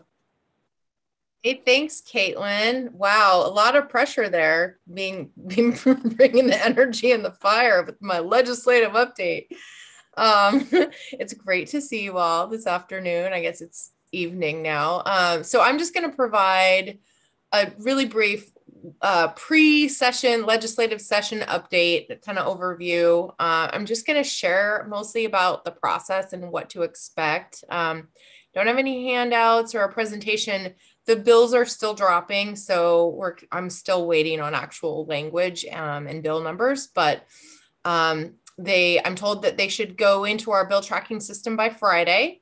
Hey, thanks, Caitlin. Wow, a lot of pressure there, being, being bringing the energy and the fire with my legislative update. Um, it's great to see you all this afternoon. I guess it's evening now. Um, so I'm just going to provide a really brief uh, pre-session legislative session update, kind of overview. Uh, I'm just going to share mostly about the process and what to expect. Um, don't have any handouts or a presentation. The bills are still dropping, so we're, I'm still waiting on actual language um, and bill numbers, but um, they, I'm told that they should go into our bill tracking system by Friday.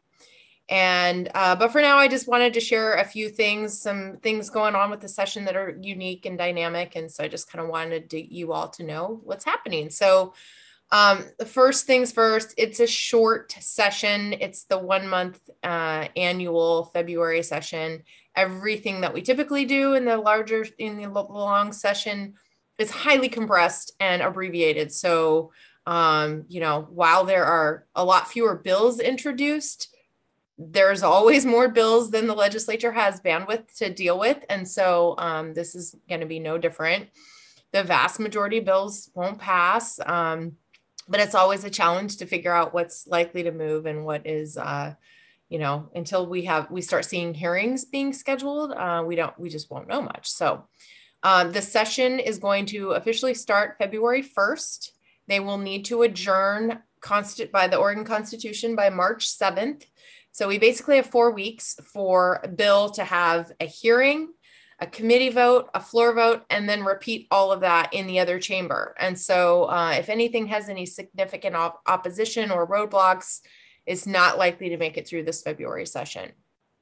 And, uh, but for now, I just wanted to share a few things, some things going on with the session that are unique and dynamic. And so I just kind of wanted to, you all to know what's happening. So um, the first things first, it's a short session. It's the one month uh, annual February session. Everything that we typically do in the larger, in the long session is highly compressed and abbreviated. So, um, you know, while there are a lot fewer bills introduced, there's always more bills than the legislature has bandwidth to deal with. And so um, this is going to be no different. The vast majority of bills won't pass, um, but it's always a challenge to figure out what's likely to move and what is, uh, you know, until we have, we start seeing hearings being scheduled, uh, we don't, we just won't know much. So um, the session is going to officially start February first. They will need to adjourn consti- by the Oregon Constitution by March seventh. So we basically have four weeks for a bill to have a hearing, a committee vote, a floor vote, and then repeat all of that in the other chamber. And so uh, if anything has any significant op- opposition or roadblocks, it's not likely to make it through this February session.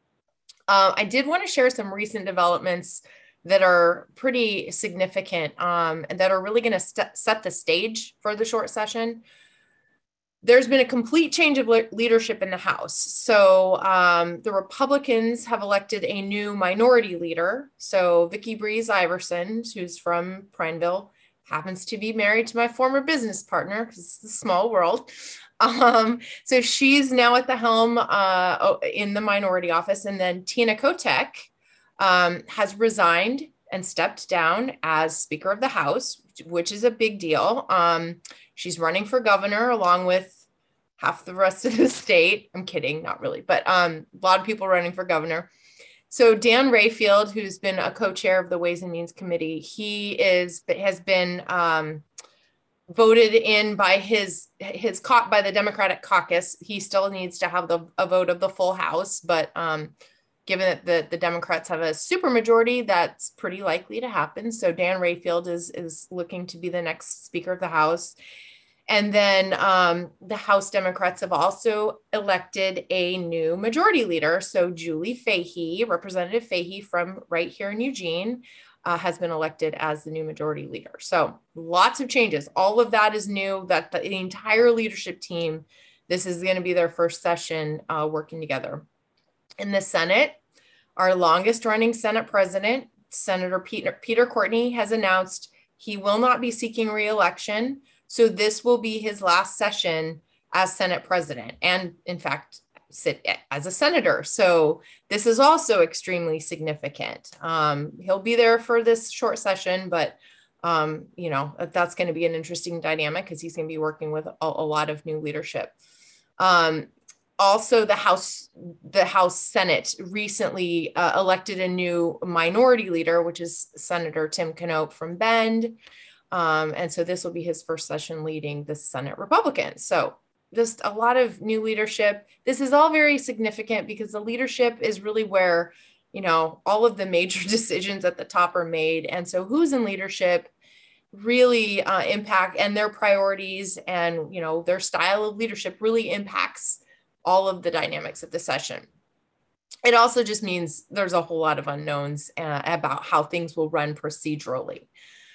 Uh, I did want to share some recent developments that are pretty significant um, and that are really going to st- set the stage for the short session. There's been a complete change of le- leadership in the House. So um, the Republicans have elected a new minority leader. So Vicky Breeze Iverson, who's from Prineville, happens to be married to my former business partner, because it's a small world. Um, so she's now at the helm uh, in the minority office. And then Tina Kotek um, has resigned and stepped down as Speaker of the House, which is a big deal. Um, she's running for governor along with half the rest of the state. I'm kidding, not really, but um, a lot of people running for governor. So Dan Rayfield, who's been a co-chair of the Ways and Means Committee, he is has been um, voted in by his his by the Democratic caucus. He still needs to have the a vote of the full House, but um, given that the, the Democrats have a supermajority, that's pretty likely to happen. So Dan Rayfield is is looking to be the next Speaker of the House. And then um, the House Democrats have also elected a new majority leader. So Julie Fahey, Representative Fahey from right here in Eugene, uh, has been elected as the new majority leader. So lots of changes. All of that is new, that the, the entire leadership team, this is going to be their first session uh, working together. In the Senate, our longest running Senate president, Senator Peter, Peter Courtney, has announced he will not be seeking re-election. So this will be his last session as Senate president, and in fact, sit as a senator. So this is also extremely significant. Um, he'll be there for this short session, but um, you know, that's going to be an interesting dynamic because he's going to be working with a, a lot of new leadership. Um, also, the House, the House Senate recently uh, elected a new minority leader, which is Senator Tim Knopp from Bend. Um, and so this will be his first session leading the Senate Republicans. So just a lot of new leadership. This is all very significant because the leadership is really where, you know, all of the major decisions at the top are made. And so who's in leadership really uh, impact, and their priorities and, you know, their style of leadership really impacts all of the dynamics of the session. It also just means there's a whole lot of unknowns uh, about how things will run procedurally.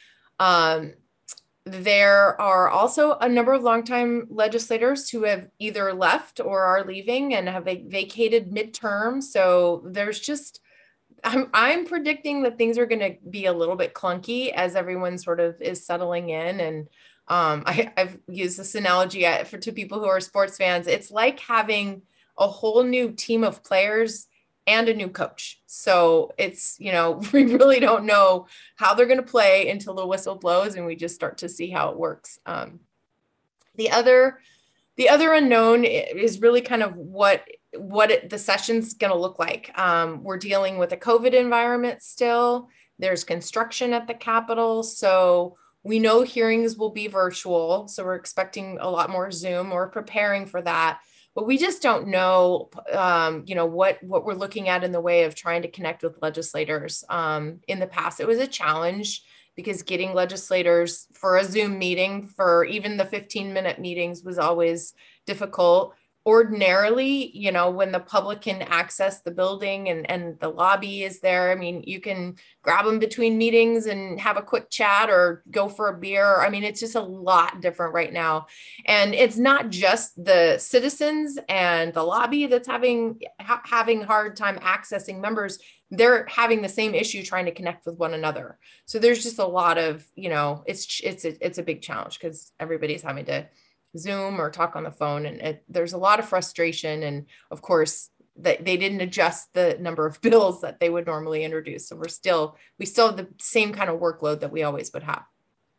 Um, There are also a number of longtime legislators who have either left or are leaving and have vacated midterm. So there's just, I'm, I'm predicting that things are going to be a little bit clunky as everyone sort of is settling in. And um, I, I've used this analogy for to people who are sports fans. It's like having a whole new team of players and a new coach. So it's, you know, we really don't know how they're going to play until the whistle blows and we just start to see how it works. Um, the other, the other unknown is really kind of what, what it, the session's going to look like. Um, we're dealing with a COVID environment still. There's construction at the Capitol. So we know hearings will be virtual. So we're expecting a lot more Zoom. We're preparing for that. But we just don't know, um, you know, what, what we're looking at in the way of trying to connect with legislators. Um, in the past, it was a challenge because getting legislators for a Zoom meeting, for even the fifteen minute meetings, was always difficult. Ordinarily, you know, when the public can access the building and, and the lobby is there, I mean, you can grab them between meetings and have a quick chat or go for a beer. I mean, it's just a lot different right now. And it's not just the citizens and the lobby that's having, ha- having hard time accessing members. They're having the same issue trying to connect with one another. So there's just a lot of, you know, it's, it's, a, it's a big challenge because everybody's having to Zoom or talk on the phone, and it, there's a lot of frustration. And of course, that they didn't adjust the number of bills that they would normally introduce. So we're still, we still have the same kind of workload that we always would have.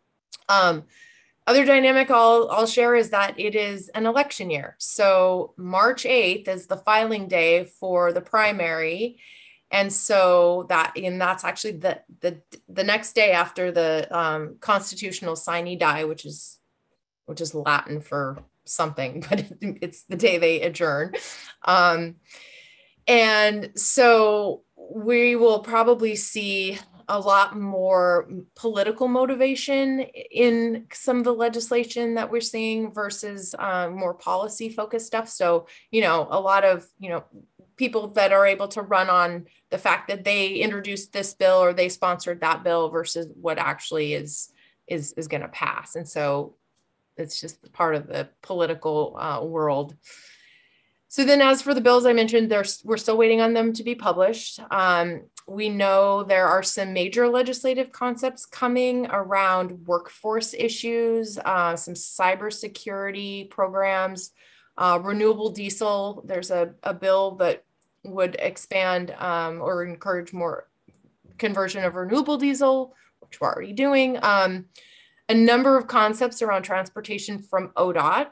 Um, other dynamic I'll, I'll share is that it is an election year. So March eighth is the filing day for the primary. And so that, and that's actually the, the, the next day after the um, constitutional sine die, which is which is Latin for something, but it's the day they adjourn. Um, and so we will probably see a lot more political motivation in some of the legislation that we're seeing versus um, more policy focused stuff. So, you know, a lot of, you know, people that are able to run on the fact that they introduced this bill or they sponsored that bill versus what actually is, is, is going to pass. And so it's just part of the political uh, world. So then as for the bills I mentioned, there's, we're still waiting on them to be published. Um, we know there are some major legislative concepts coming around workforce issues, uh, some cybersecurity programs, uh, renewable diesel. There's a, a bill that would expand um, or encourage more conversion of renewable diesel, which we're already doing. Um, a number of concepts around transportation from O D O T.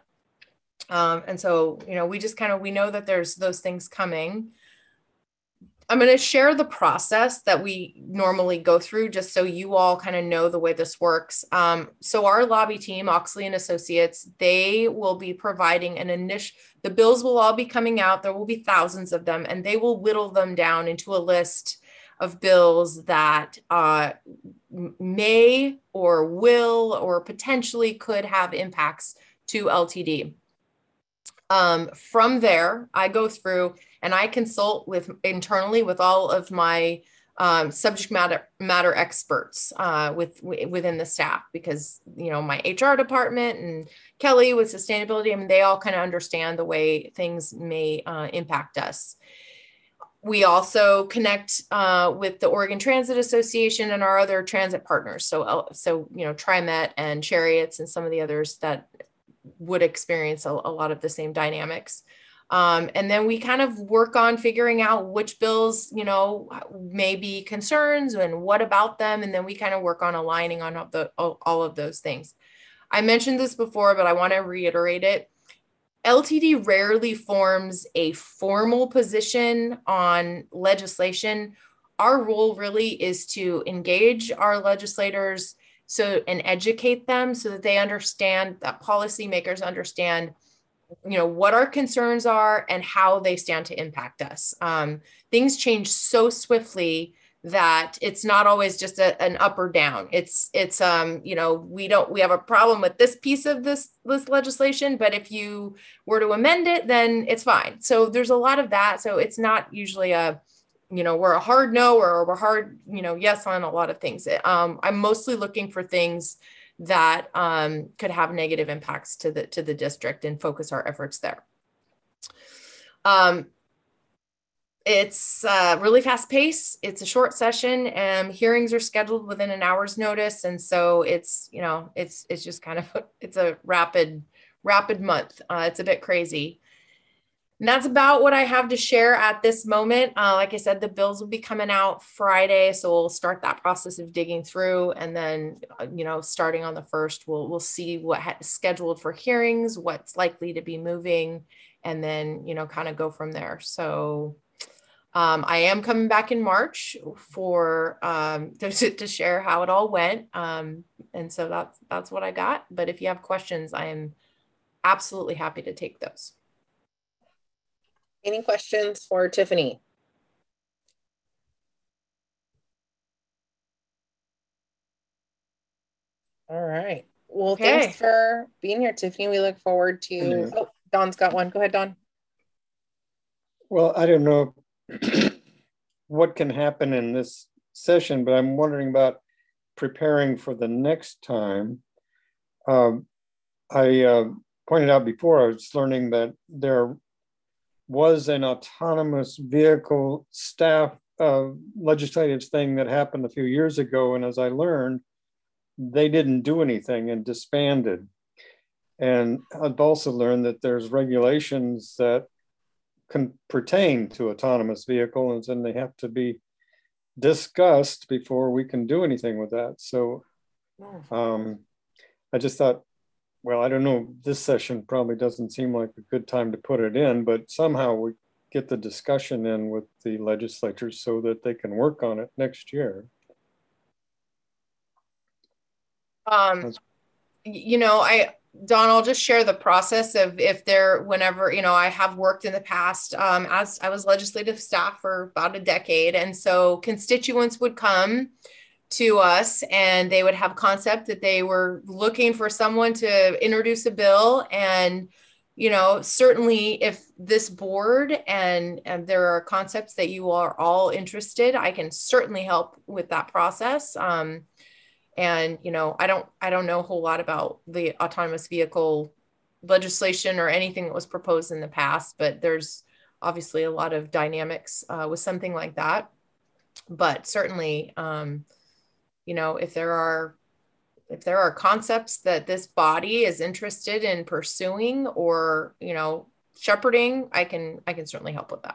Um, and so, you know, we just kind of, we know that there's those things coming. I'm going to share the process that we normally go through just so you all kind of know the way this works. Um, so our lobby team, Oxley and Associates, they will be providing an initial, the bills will all be coming out. There will be thousands of them, and they will whittle them down into a list of bills that uh, may or will or potentially could have impacts to L T D. Um, from there, I go through and I consult with internally with all of my um, subject matter matter experts uh, with within the staff, because, you know, my H R department and Kelly with sustainability, I mean, they all kind of understand the way things may uh, impact us. We also connect uh, with the Oregon Transit Association and our other transit partners. So, so you know, TriMet and Chariots and some of the others that would experience a, a lot of the same dynamics. Um, and then we kind of work on figuring out which bills, you know, may be concerns and what about them. And then we kind of work on aligning on the, all of those things. I mentioned this before, but I want to reiterate it. L T D rarely forms a formal position on legislation. Our role really is to engage our legislators so and educate them so that they understand, that policymakers understand, you know, what our concerns are and how they stand to impact us. Um, things change so swiftly that it's not always just a, an up or down. It's, it's, um, you know, we don't, we have a problem with this piece of this, this legislation, but if you were to amend it, then it's fine. So there's a lot of that. So it's not usually a, you know, we're a hard no or we're hard, you know, yes on a lot of things. Um, I'm mostly looking for things that um, could have negative impacts to the, to the district and focus our efforts there. Um, It's uh, really fast paced. It's a short session and hearings are scheduled within an hour's notice. And so it's, you know, it's, it's just kind of, it's a rapid, rapid month. Uh, it's a bit crazy. And that's about what I have to share at this moment. Uh, like I said, the bills will be coming out Friday. So we'll start that process of digging through, and then, uh, you know, starting on the first, we'll, we'll see what is scheduled for hearings, what's likely to be moving, and then, you know, kind of go from there. So Um, I am coming back in March for um, to, to share how it all went. Um, and so that's, that's what I got. But if you have questions, I am absolutely happy to take those. Any questions for Tiffany? All right. Well, okay. Thanks for being here, Tiffany. We look forward to, mm-hmm. oh, Don's got one. Go ahead, Don. Well, I don't know what can happen in this session, but I'm wondering about preparing for the next time. Um, I uh, pointed out before, I was learning that there was an autonomous vehicle staff uh, legislative thing that happened a few years ago. And as I learned, they didn't do anything and disbanded. And I've also learned that there's regulations that can pertain to autonomous vehicles, and they have to be discussed before we can do anything with that. So um, I just thought, well, I don't know, this session probably doesn't seem like a good time to put it in, but somehow we get the discussion in with the legislatures so that they can work on it next year. Um, you know, I, Don, I'll just share the process of if there, whenever, you know, I have worked in the past um, as I was legislative staff for about a decade. And so constituents would come to us and they would have concept that they were looking for someone to introduce a bill. And, you know, certainly if this board and, and there are concepts that you are all interested, I can certainly help with that process. Um, And, you know, I don't, I don't know a whole lot about the autonomous vehicle legislation or anything that was proposed in the past, but there's obviously a lot of dynamics uh, with something like that. But certainly, um, you know, if there are, if there are concepts that this body is interested in pursuing or, you know, shepherding, I can, I can certainly help with that.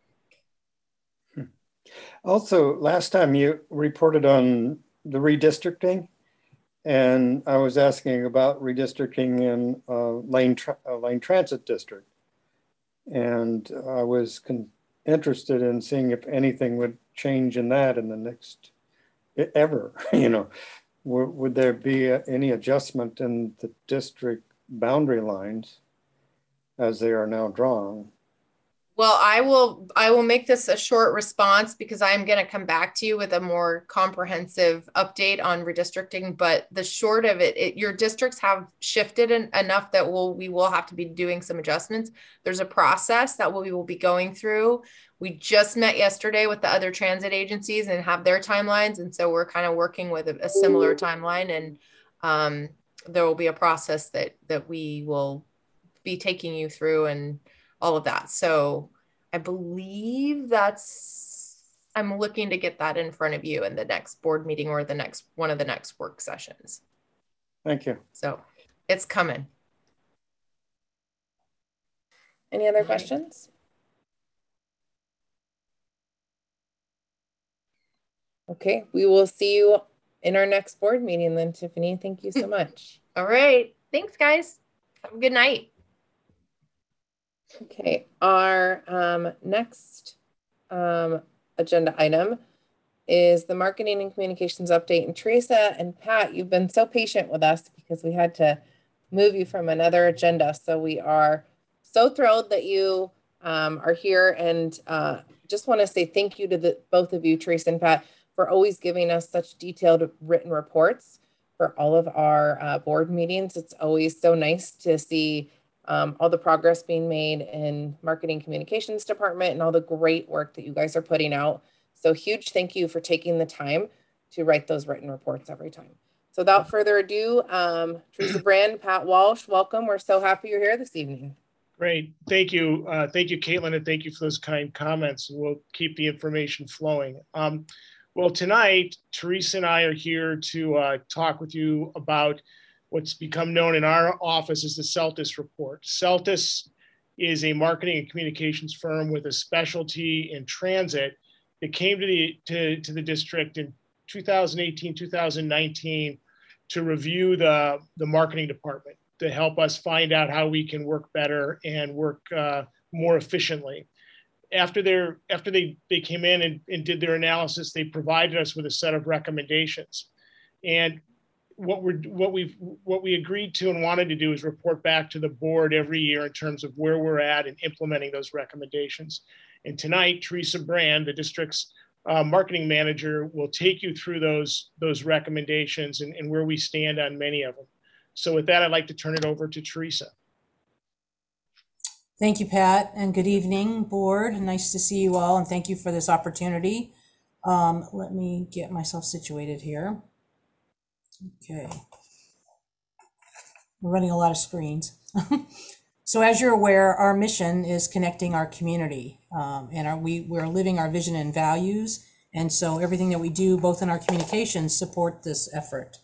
Also, last time you reported on the redistricting, and I was asking about redistricting in uh, Lane, tra uh, Lane Transit District. And I was interested in seeing if anything would change in that in the next, ever, you know. W would there be a, any adjustment in the district boundary lines as they are now drawn? Well, I will, I will make this a short response because I'm going to come back to you with a more comprehensive update on redistricting. But the short of it, it your districts have shifted in, enough that we'll, we will have to be doing some adjustments. There's a process that we will be going through we just met yesterday with the other transit agencies and have their timelines. And so we're kind of working with a, a similar timeline, and um, there will be a process that, that we will be taking you through and all of that. So I believe that's, I'm looking to get that in front of you in the next board meeting or the next, one of the next work sessions. Thank you. So it's coming. Any other questions? Okay, we will see you in our next board meeting then, Tiffany. Thank you so much. All right. Thanks, guys. Have a good night. Okay, our um, next um, agenda item is the marketing and communications update. And Teresa and Pat, you've been so patient with us because we had to move you from another agenda. So we are so thrilled that you um, are here, and uh, just want to say thank you to the both of you, Teresa and Pat, for always giving us such detailed written reports for all of our uh, board meetings. It's always so nice to see um, all the progress being made in marketing communications department and all the great work that you guys are putting out. So huge thank you for taking the time to write those written reports every time. So without further ado, um, Teresa Brand, Pat Walsh, welcome. We're so happy you're here this evening. Great. Thank you. Uh, thank you, Caitlin, and thank you for those kind comments. We'll keep the information flowing. Um, well, tonight, Teresa and I are here to uh, talk with you about what's become known in our office as the Celtis report. Celtis is a marketing and communications firm with a specialty in transit that came to the, to, to the district in two thousand eighteen, two thousand nineteen to review the, the marketing department, to help us find out how we can work better and work uh, more efficiently. After, their, after they, they came in and, and did their analysis, they provided us with a set of recommendations. And what, we're, what, we've, what we agreed to and wanted to do is report back to the board every year in terms of where we're at in implementing those recommendations. And tonight, Teresa Brand, the district's uh, marketing manager, will take you through those, those recommendations and, and where we stand on many of them. So with that, I'd like to turn it over to Teresa. Thank you, Pat, and good evening, board. Nice to see you all, and thank you for this opportunity. Um, let me get myself situated here. Okay. We're running a lot of screens. So as you're aware, our mission is connecting our community, um, and our, we, we're living our vision and values, and so everything that we do, both in our communications, support this effort.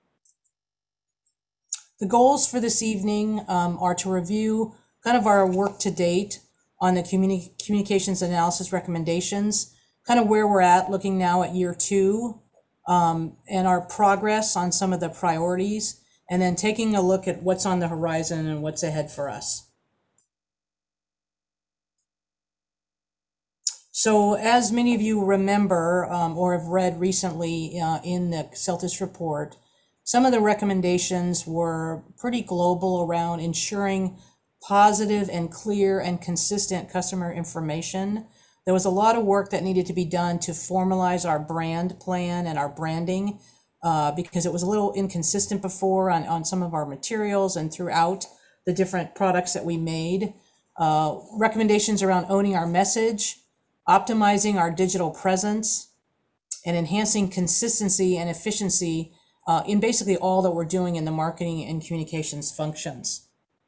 The goals for this evening um, are to review kind of our work to date on the communi communications analysis recommendations, kind of where we're at looking now at year two, um, and our progress on some of the priorities, and then taking a look at what's on the horizon and what's ahead for us. So as many of you remember um, or have read recently uh, in the Celtis report, some of the recommendations were pretty global around ensuring positive and clear and consistent customer information. There was a lot of work that needed to be done to formalize our brand plan and our branding uh, because it was a little inconsistent before on, on some of our materials and throughout the different products that we made. Uh, recommendations around owning our message, optimizing our digital presence, and enhancing consistency and efficiency uh, in basically all that we're doing in the marketing and communications functions.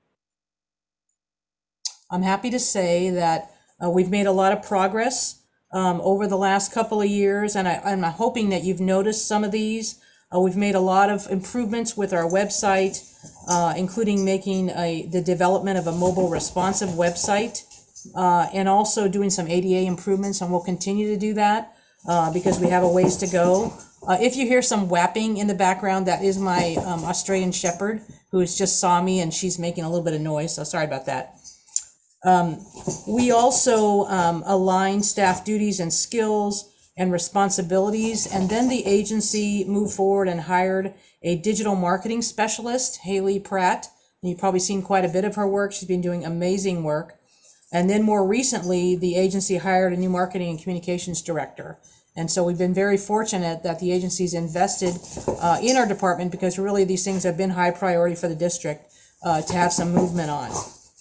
I'm happy to say that uh, we've made a lot of progress um, over the last couple of years, and I, I'm hoping that you've noticed some of these. Uh, we've made a lot of improvements with our website, uh, including making a, the development of a mobile responsive website, uh, and also doing some A D A improvements, and we'll continue to do that uh, because we have a ways to go. Uh, if you hear some whapping in the background, that is my um, Australian Shepherd, who has just saw me and she's making a little bit of noise, so sorry about that. Um, we also um, align staff duties and skills and responsibilities, and then the agency moved forward and hired a digital marketing specialist, Haley Pratt. And you've probably seen quite a bit of her work. She's been doing amazing work. And then more recently, the agency hired a new marketing and communications director. And so we've been very fortunate that the agency's invested uh, in our department, because really these things have been high priority for the district uh, to have some movement on.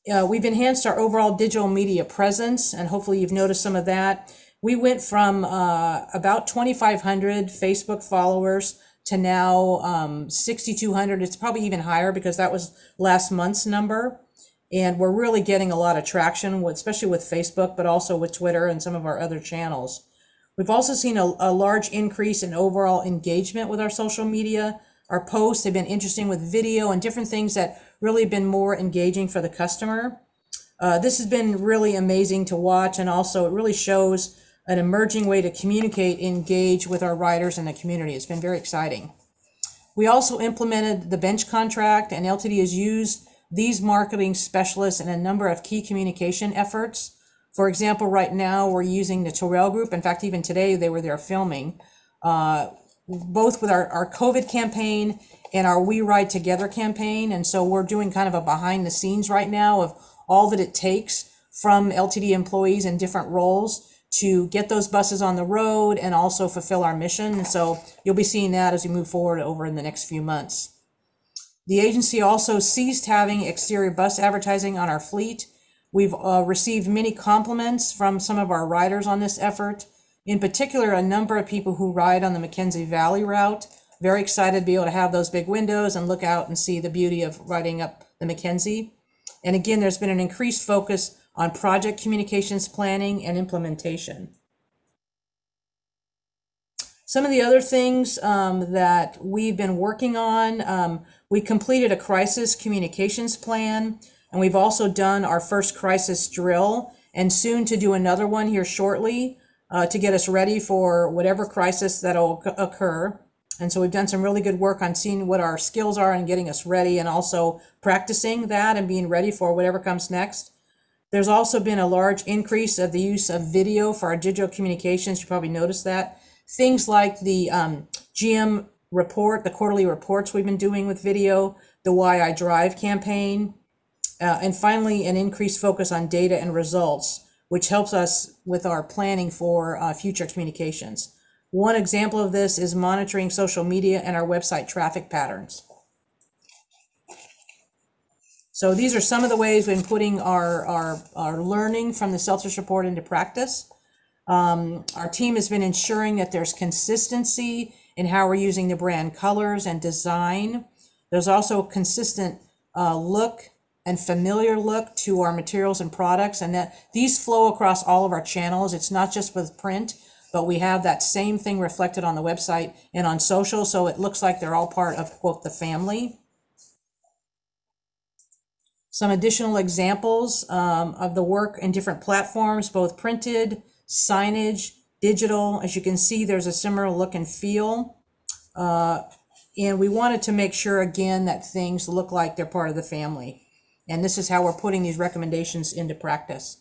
uh, we've enhanced our overall digital media presence, and hopefully you've noticed some of that. We went from uh, about twenty-five hundred Facebook followers to now um, sixty-two hundred. It's probably even higher because that was last month's number. And we're really getting a lot of traction, with, especially with Facebook, but also with Twitter and some of our other channels. We've also seen a, a large increase in overall engagement with our social media. Our posts have been interesting with video and different things that really have been more engaging for the customer. Uh, this has been really amazing to watch, and also it really shows an emerging way to communicate, engage with our writers in the community. It's been very exciting. We also implemented the bench contract, and L T D has used these marketing specialists in a number of key communication efforts. For example, right now we're using the Terrell Group. In fact, even today they were there filming, uh, both with our, our COVID campaign and our We Ride Together campaign. And so we're doing kind of a behind the scenes right now of all that it takes from L T D employees in different roles to get those buses on the road and also fulfill our mission. And so you'll be seeing that as we move forward over in the next few months. The agency also ceased having exterior bus advertising on our fleet. We've uh, received many compliments from some of our riders on this effort. In particular, a number of people who ride on the McKenzie Valley route, very excited to be able to have those big windows and look out and see the beauty of riding up the McKenzie. And again, there's been an increased focus on project communications planning and implementation. Some of the other things um, that we've been working on, um, we completed a crisis communications plan, and we've also done our first crisis drill, and soon to do another one here shortly uh, to get us ready for whatever crisis that'll occur. And so we've done some really good work on seeing what our skills are and getting us ready, and also practicing that and being ready for whatever comes next. There's also been a large increase of the use of video for our digital communications. You probably noticed that. Things like the um, G M report, the quarterly reports we've been doing with video, the Why I Drive campaign, uh, and finally an increased focus on data and results, which helps us with our planning for uh, future communications. One example of this is monitoring social media and our website traffic patterns. So these are some of the ways we've been putting our, our, our learning from the CELTUS report into practice. Um, our team has been ensuring that there's consistency in how we're using the brand colors and design. There's also a consistent uh, look and familiar look to our materials and products, and that these flow across all of our channels. It's not just with print, but we have that same thing reflected on the website and on social, so it looks like they're all part of, quote, the family. Some additional examples um, of the work in different platforms, both printed, signage, digital. As you can see, there's a similar look and feel. Uh, and we wanted to make sure, again, that things look like they're part of the family. And this is how we're putting these recommendations into practice.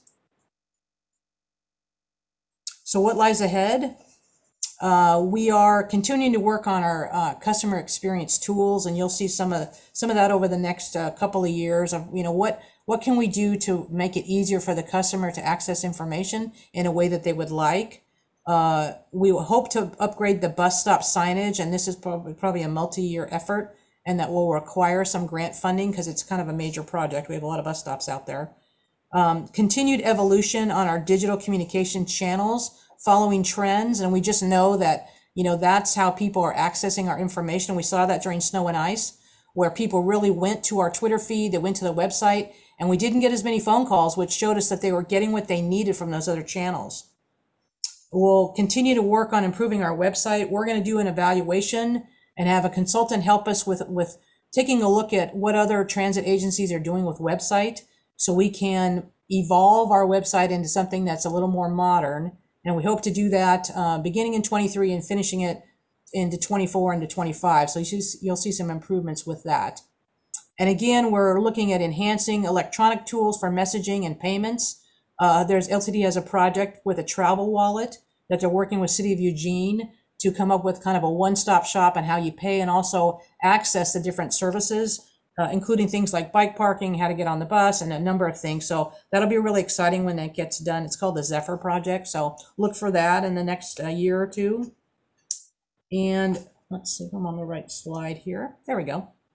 So what lies ahead? Uh, we are continuing to work on our uh, customer experience tools, and you'll see some of some of that over the next uh, couple of years of, you know, what what can we do to make it easier for the customer to access information in a way that they would like. Uh, we hope to upgrade the bus stop signage, and this is probably probably a multi-year effort, and that will require some grant funding because it's kind of a major project. We have a lot of bus stops out there. Um, continued evolution on our digital communication channels, following trends, and we just know that, you know, that's how people are accessing our information. We saw that during snow and ice, where people really went to our Twitter feed, they went to the website, and we didn't get as many phone calls, which showed us that they were getting what they needed from those other channels. We'll continue to work on improving our website. We're going to do an evaluation and have a consultant help us with, with taking a look at what other transit agencies are doing with website, so we can evolve our website into something that's a little more modern. And we hope to do that uh, beginning in twenty-three and finishing it into twenty-four and to twenty-five. So you see, you'll see some improvements with that. And again, we're looking at enhancing electronic tools for messaging and payments. Uh, there's L T D has a project with a travel wallet that they're working with City of Eugene to come up with kind of a one-stop shop on how you pay and also access the different services, uh, including things like bike parking, how to get on the bus, and a number of things. So that'll be really exciting when that gets done. It's called the Zephyr Project. So look for that in the next uh, year or two. And let's see if I'm on the right slide here. There we go.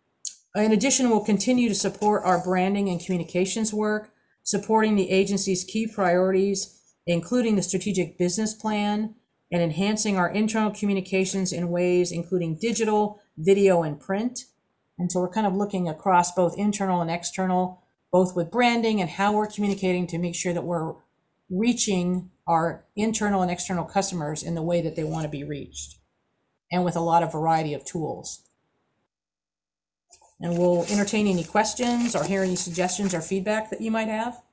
In addition, we'll continue to support our branding and communications work, supporting the agency's key priorities, including the strategic business plan, and enhancing our internal communications in ways including digital, video, and print. And so we're kind of looking across both internal and external, both with branding and how we're communicating to make sure that we're reaching our internal and external customers in the way that they want to be reached, and with a lot of variety of tools. And we'll entertain any questions or hear any suggestions or feedback that you might have.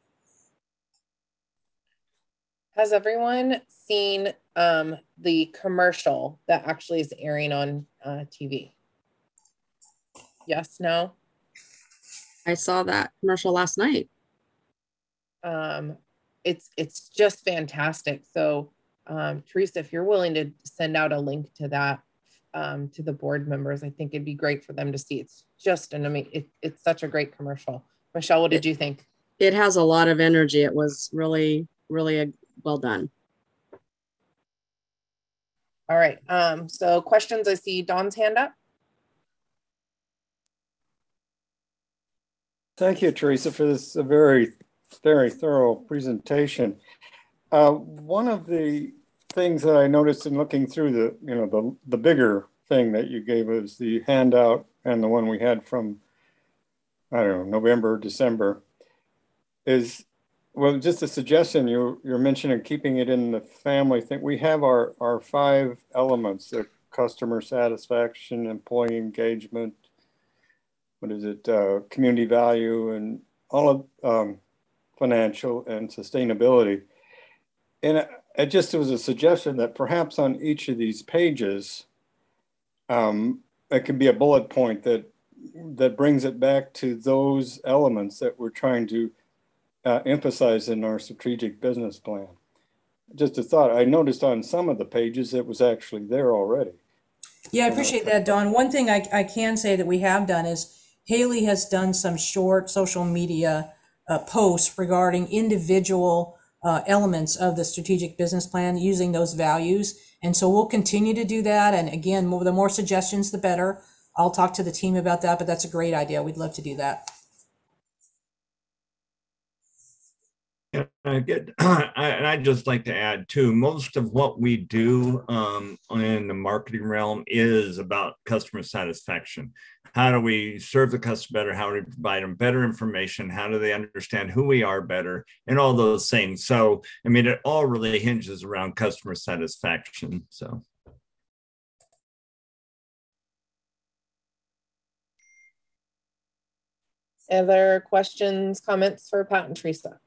Has everyone seen um, the commercial that actually is airing on uh, T V? Yes, no? I saw that commercial last night. Um, it's, it's just fantastic. So um, Teresa, if you're willing to send out a link to that um, to the board members, I think it'd be great for them to see. It's just an amazing, it, it's such a great commercial. Michelle, what did it, you think? It has a lot of energy. It was really, really a, well done. All right, um, so questions, I see Don's hand up. Thank you, Teresa, for this a very, very thorough presentation. Uh, one of the things that I noticed in looking through the, you know, the, the bigger thing that you gave us, the handout and the one we had from, I don't know, November, December, is, well, just a suggestion, you, you're mentioning keeping it in the family thing. We have our, our five elements, the customer satisfaction, employee engagement, what is it, uh, community value, and all of um, financial and sustainability. And it, it just was a suggestion that perhaps on each of these pages, um, it can be a bullet point that that brings it back to those elements that we're trying to uh, emphasize in our strategic business plan. Just a thought, I noticed on some of the pages it was actually there already. Yeah, I appreciate that, Don. One thing I, I can say that we have done is Haley has done some short social media uh, posts regarding individual uh, elements of the strategic business plan using those values. And so we'll continue to do that. And again, more, the more suggestions, the better. I'll talk to the team about that, but that's a great idea. We'd love to do that. And I get, I, and I'd just like to add too, most of what we do um, in the marketing realm is about customer satisfaction. How do we serve the customer better? How do we provide them better information? How do they understand who we are better? And all those things. So, I mean, it all really hinges around customer satisfaction. So. Other questions, comments for Pat and Teresa?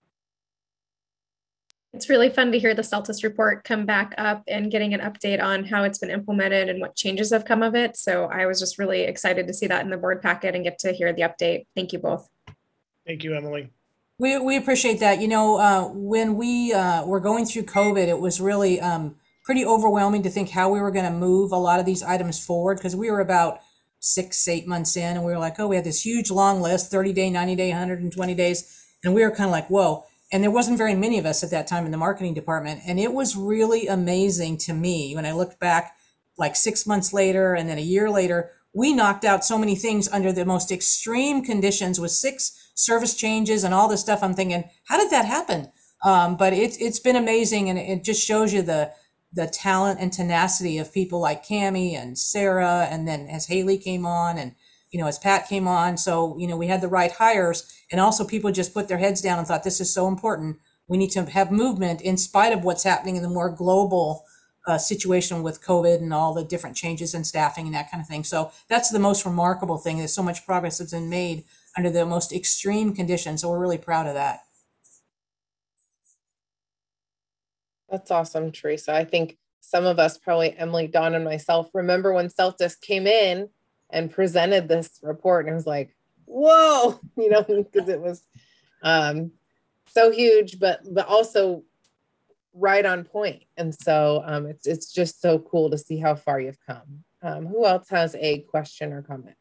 It's really fun to hear the CELTUS report come back up and getting an update on how it's been implemented and what changes have come of it. So I was just really excited to see that in the board packet and get to hear the update. Thank you both. Thank you, Emily. We, we appreciate that. You know, uh, when we uh, were going through COVID, it was really um, pretty overwhelming to think how we were going to move a lot of these items forward, because we were about six, eight months in and we were like, oh, we had this huge long list, thirty day, ninety day, one hundred twenty days. And we were kind of like, whoa. And there wasn't very many of us at that time in the marketing department. And it was really amazing to me when I looked back like six months later and then a year later, we knocked out so many things under the most extreme conditions with six service changes and all this stuff. I'm thinking, how did that happen? Um, but it, it's been amazing. And it just shows you the, the talent and tenacity of people like Cammie and Sarah. And then as Haley came on and, you know, as Pat came on. So, you know, we had the right hires, and also people just put their heads down and thought, this is so important. We need to have movement in spite of what's happening in the more global uh, situation with COVID and all the different changes in staffing and that kind of thing. So that's the most remarkable thing. There's so much progress that's been made under the most extreme conditions. So we're really proud of that. That's awesome, Teresa. I think some of us, probably Emily, Dawn, and myself, remember when CELTUS came in and presented this report, and it was like, whoa, you know, because it was um, so huge, but but also right on point. And so um, it's it's just so cool to see how far you've come. Um, who else has a question or comment?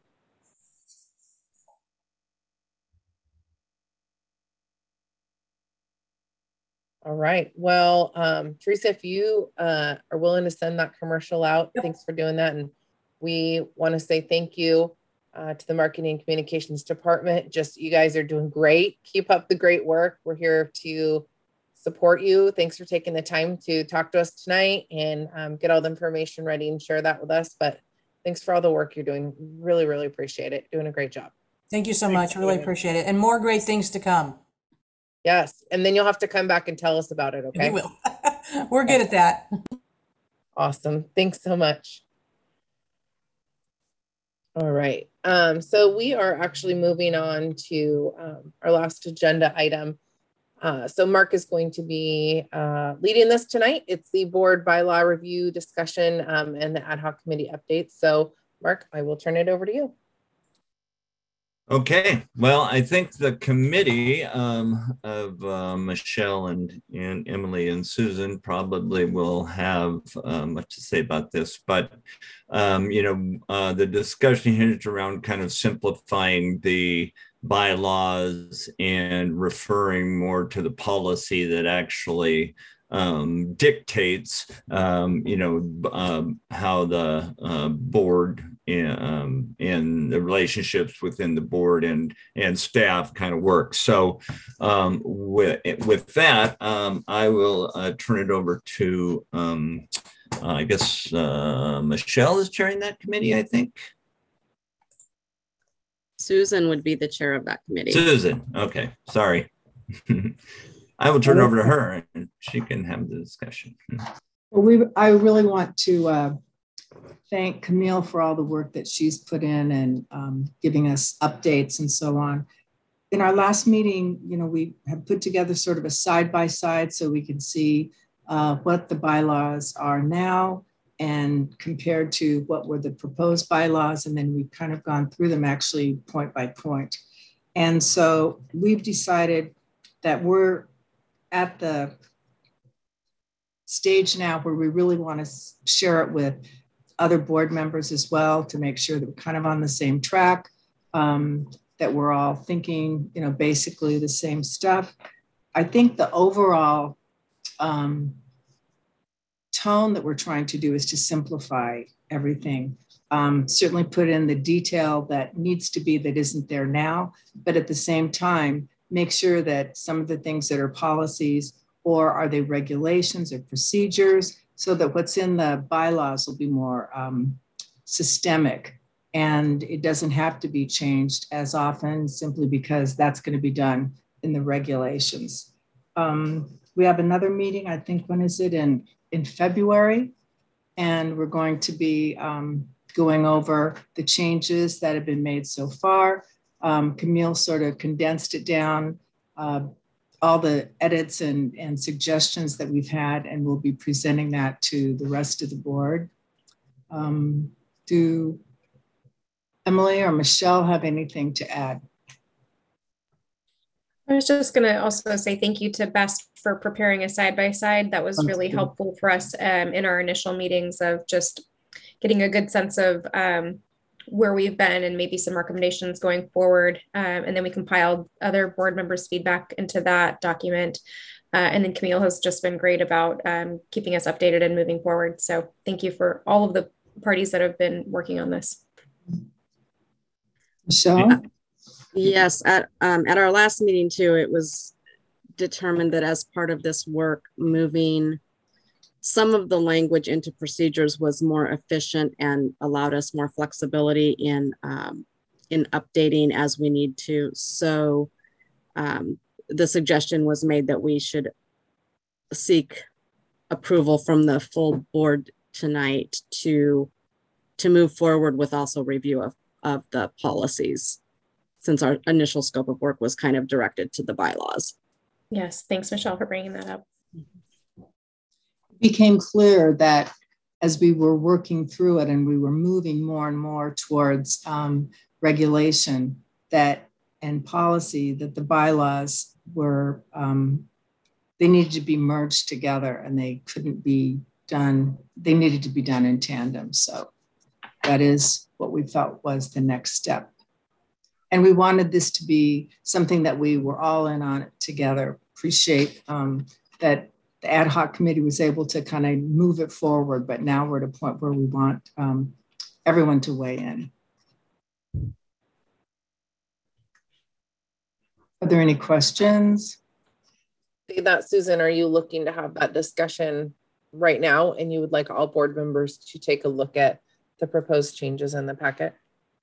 All right. Well, um, Teresa, if you uh, are willing to send that commercial out, yep. Thanks for doing that. And we want to say thank you uh, to the marketing and communications department. Just, you guys are doing great. Keep up the great work. We're here to support you. Thanks for taking the time to talk to us tonight and um, get all the information ready and share that with us. But thanks for all the work you're doing. Really, really appreciate it. Doing a great job. Thank you so much. Really appreciate it. And more great things to come. Yes. And then you'll have to come back and tell us about it. Okay. We will. We're good at that. Awesome. Thanks so much. All right. Um, so we are actually moving on to um, our last agenda item. Uh, so Mark is going to be uh, leading this tonight. It's the board bylaw review discussion um, and the ad hoc committee updates. So Mark, I will turn it over to you. Okay, well, I think the committee um, of uh, Michelle and, and Emily and Susan probably will have uh, much to say about this, but um, you know, uh, the discussion hinged around kind of simplifying the bylaws and referring more to the policy that actually um, dictates, um, you know, um, how the uh, board and, um, and the relationships within the board and and staff kind of work. So um, with, with that, um, I will uh, turn it over to, um, uh, I guess, uh, Michelle is chairing that committee, I think. Susan would be the chair of that committee. Susan, okay, sorry. I will turn it over to her and she can have the discussion. Well, we, I really want to uh, thank Camille for all the work that she's put in and um, giving us updates and so on. In our last meeting, you know, we have put together sort of a side-by-side so we can see uh, what the bylaws are now and compared to what were the proposed bylaws. And then we've kind of gone through them actually point by point. And so we've decided that we're at the stage now where we really want to share it with other board members as well to make sure that we're kind of on the same track, um, that we're all thinking, you know, basically the same stuff. I think the overall um, tone that we're trying to do is to simplify everything. Um, certainly put in the detail that needs to be that isn't there now, but at the same time, make sure that some of the things that are policies or are they regulations or procedures so that what's in the bylaws will be more um, systemic and it doesn't have to be changed as often simply because that's going to be done in the regulations. Um, we have another meeting, I think, when is it? In, in February, and we're going to be um, going over the changes that have been made so far. Um, Camille sort of condensed it down, uh, all the edits and, and suggestions that we've had, and we'll be presenting that to the rest of the board. Um, do Emily or Michelle have anything to add? I was just going to also say thank you to Best for preparing a side-by-side. That was really helpful for us um, in our initial meetings of just getting a good sense of um, where we've been and maybe some recommendations going forward. Um, and then we compiled other board members' feedback into that document. Uh, and then Camille has just been great about um, keeping us updated and moving forward. So thank you for all of the parties that have been working on this. Michelle? Yes, at, um, at our last meeting too, it was determined that as part of this work, moving some of the language into procedures was more efficient and allowed us more flexibility in, um, in updating as we need to. So um, the suggestion was made that we should seek approval from the full board tonight to, to move forward with also review of, of the policies, since our initial scope of work was kind of directed to the bylaws. Yes, thanks, Michelle, for bringing that up. Became clear that as we were working through it and we were moving more and more towards um, regulation that and policy, that the bylaws were, um, they needed to be merged together and they couldn't be done, they needed to be done in tandem. So that is what we felt was the next step. And we wanted this to be something that we were all in on it together. Appreciate um, that the ad hoc committee was able to kind of move it forward, but now we're at a point where we want um, everyone to weigh in. Are there any questions? Say that, Susan, are you looking to have that discussion right now and you would like all board members to take a look at the proposed changes in the packet?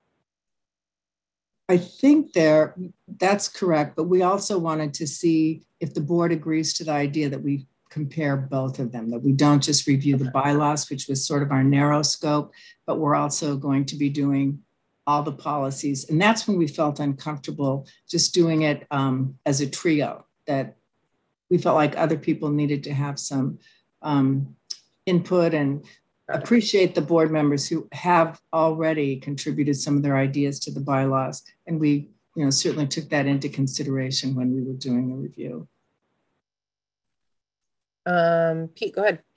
I think there, that's correct, but we also wanted to see if the board agrees to the idea that we compare both of them, that we don't just review the bylaws, which was sort of our narrow scope, but we're also going to be doing all the policies. And that's when we felt uncomfortable just doing it um, as a trio, that we felt like other people needed to have some um, input, and appreciate the board members who have already contributed some of their ideas to the bylaws. And we, you know, certainly took that into consideration when we were doing the review. Um, Pete, go ahead.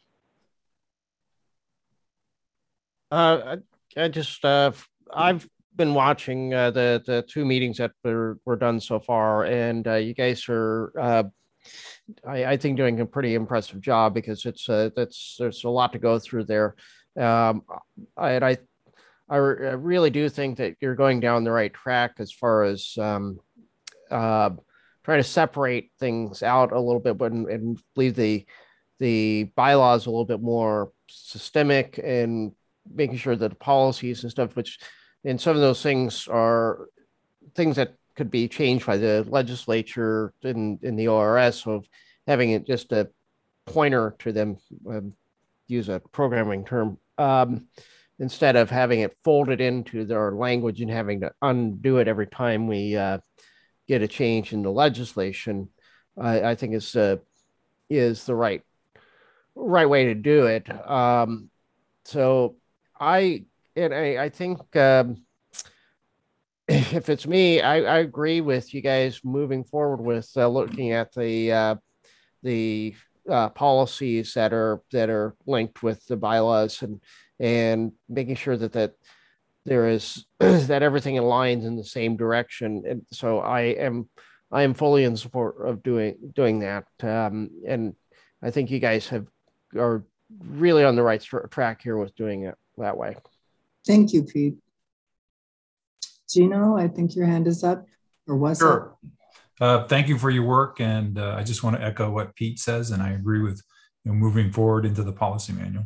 Uh, I, I just, uh, I've been watching uh, the the two meetings that were, were done so far, and uh, you guys are, uh, I, I think, doing a pretty impressive job, because it's uh, that's there's a lot to go through there, um, and I, I really do think that you're going down the right track as far as um, uh, trying to separate things out a little bit, but and, and leave the the bylaws a little bit more systemic, and making sure that the policies and stuff, which, and some of those things are things that could be changed by the legislature in, in the O R S, of having it just a pointer to them, um, use a programming term, um, instead of having it folded into their language and having to undo it every time we uh, get a change in the legislation. I, I think is uh, is the right right way to do it. Um, so I and I, I think um, if it's me, I, I agree with you guys moving forward with uh, looking at the uh, the uh, policies that are that are linked with the bylaws, and and making sure that that there is that everything aligns in the same direction. And so I am I am fully in support of doing doing that. Um, and I think you guys have are really on the right track here with doing it that way. Thank you, Pete. Gino, I think your hand is up, or was Sure. Uh, thank you for your work, and uh, I just want to echo what Pete says, and I agree with, you know, moving forward into the policy manual.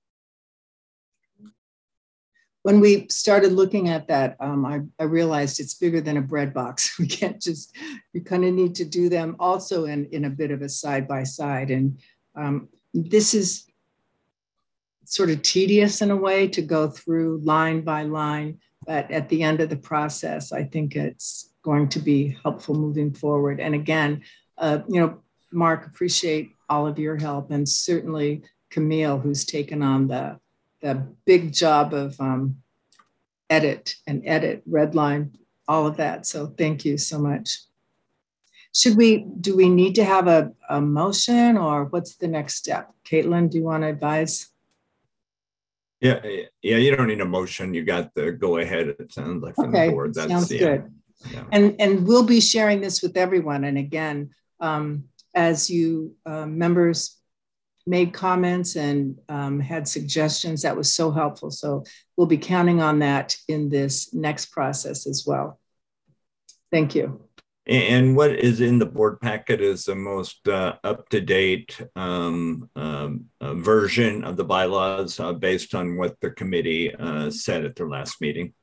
When we started looking at that, um, I, I realized it's bigger than a bread box. We can't just, we kind of need to do them also in, in a bit of a side by side. And um, this is sort of tedious in a way to go through line by line, but at the end of the process, I think it's going to be helpful moving forward. And again, uh, you know, Mark, appreciate all of your help, and certainly Camille, who's taken on the, the big job of um, edit and edit, redline, all of that. So thank you so much. Should we, do we need to have a, a motion, or what's the next step? Caitlin, do you want to advise? Yeah, yeah, you don't need a motion. You got the go ahead, it sounds like, from okay, the board. That's sounds yeah. good. Yeah. And, and we'll be sharing this with everyone. And again, um, as you uh, members made comments and um, had suggestions, that was so helpful. So we'll be counting on that in this next process as well. Thank you. And what is in the board packet is the most uh, up-to-date um, um, uh, version of the bylaws uh, based on what the committee uh, said at their last meeting.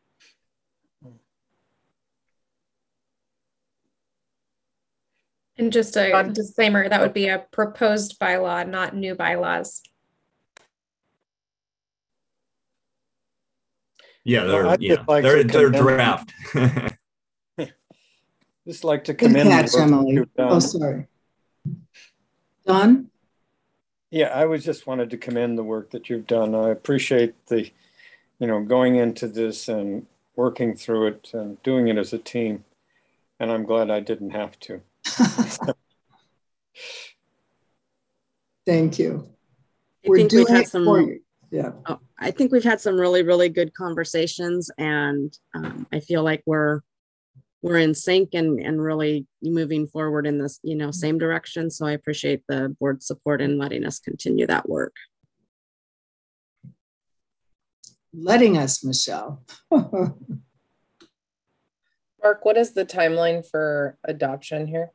And just a disclaimer, that would be a proposed bylaw, not new bylaws. Yeah, they're, well, yeah, like they're, they're draft. Just like to commend catch, the work Emily. you've done. Oh, sorry. Don? Yeah, I was just wanted to commend the work that you've done. I appreciate the, you know, going into this and working through it and doing it as a team. And I'm glad I didn't have to. Thank you. I We're think doing we've had it some, for you. Yeah. Oh, I think we've had some really, really good conversations, and um, I feel like we're we're in sync and and really moving forward in this, you know, same direction. So I appreciate the board's support in letting us continue that work. Letting us, Michelle. Mark, what is the timeline for adoption here?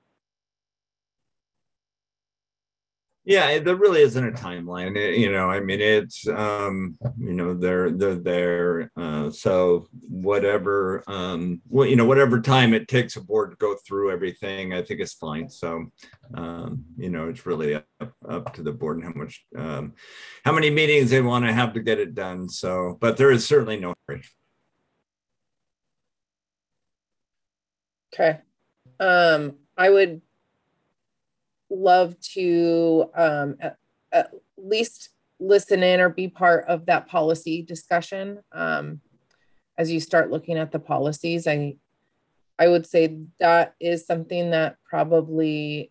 Yeah, there really isn't a timeline. It- you know, I mean, it's um, you know, they're they're there. Uh, so whatever, um, well, you know, whatever time it takes a board to go through everything, I think is fine. So, um, you know, it's really up, up to the board and how much, um, how many meetings they want to have to get it done. So, but there is certainly no hurry. Okay. Um, I would love to um, at, at least listen in or be part of that policy discussion. Um, as you start looking at the policies, I, I would say that is something that probably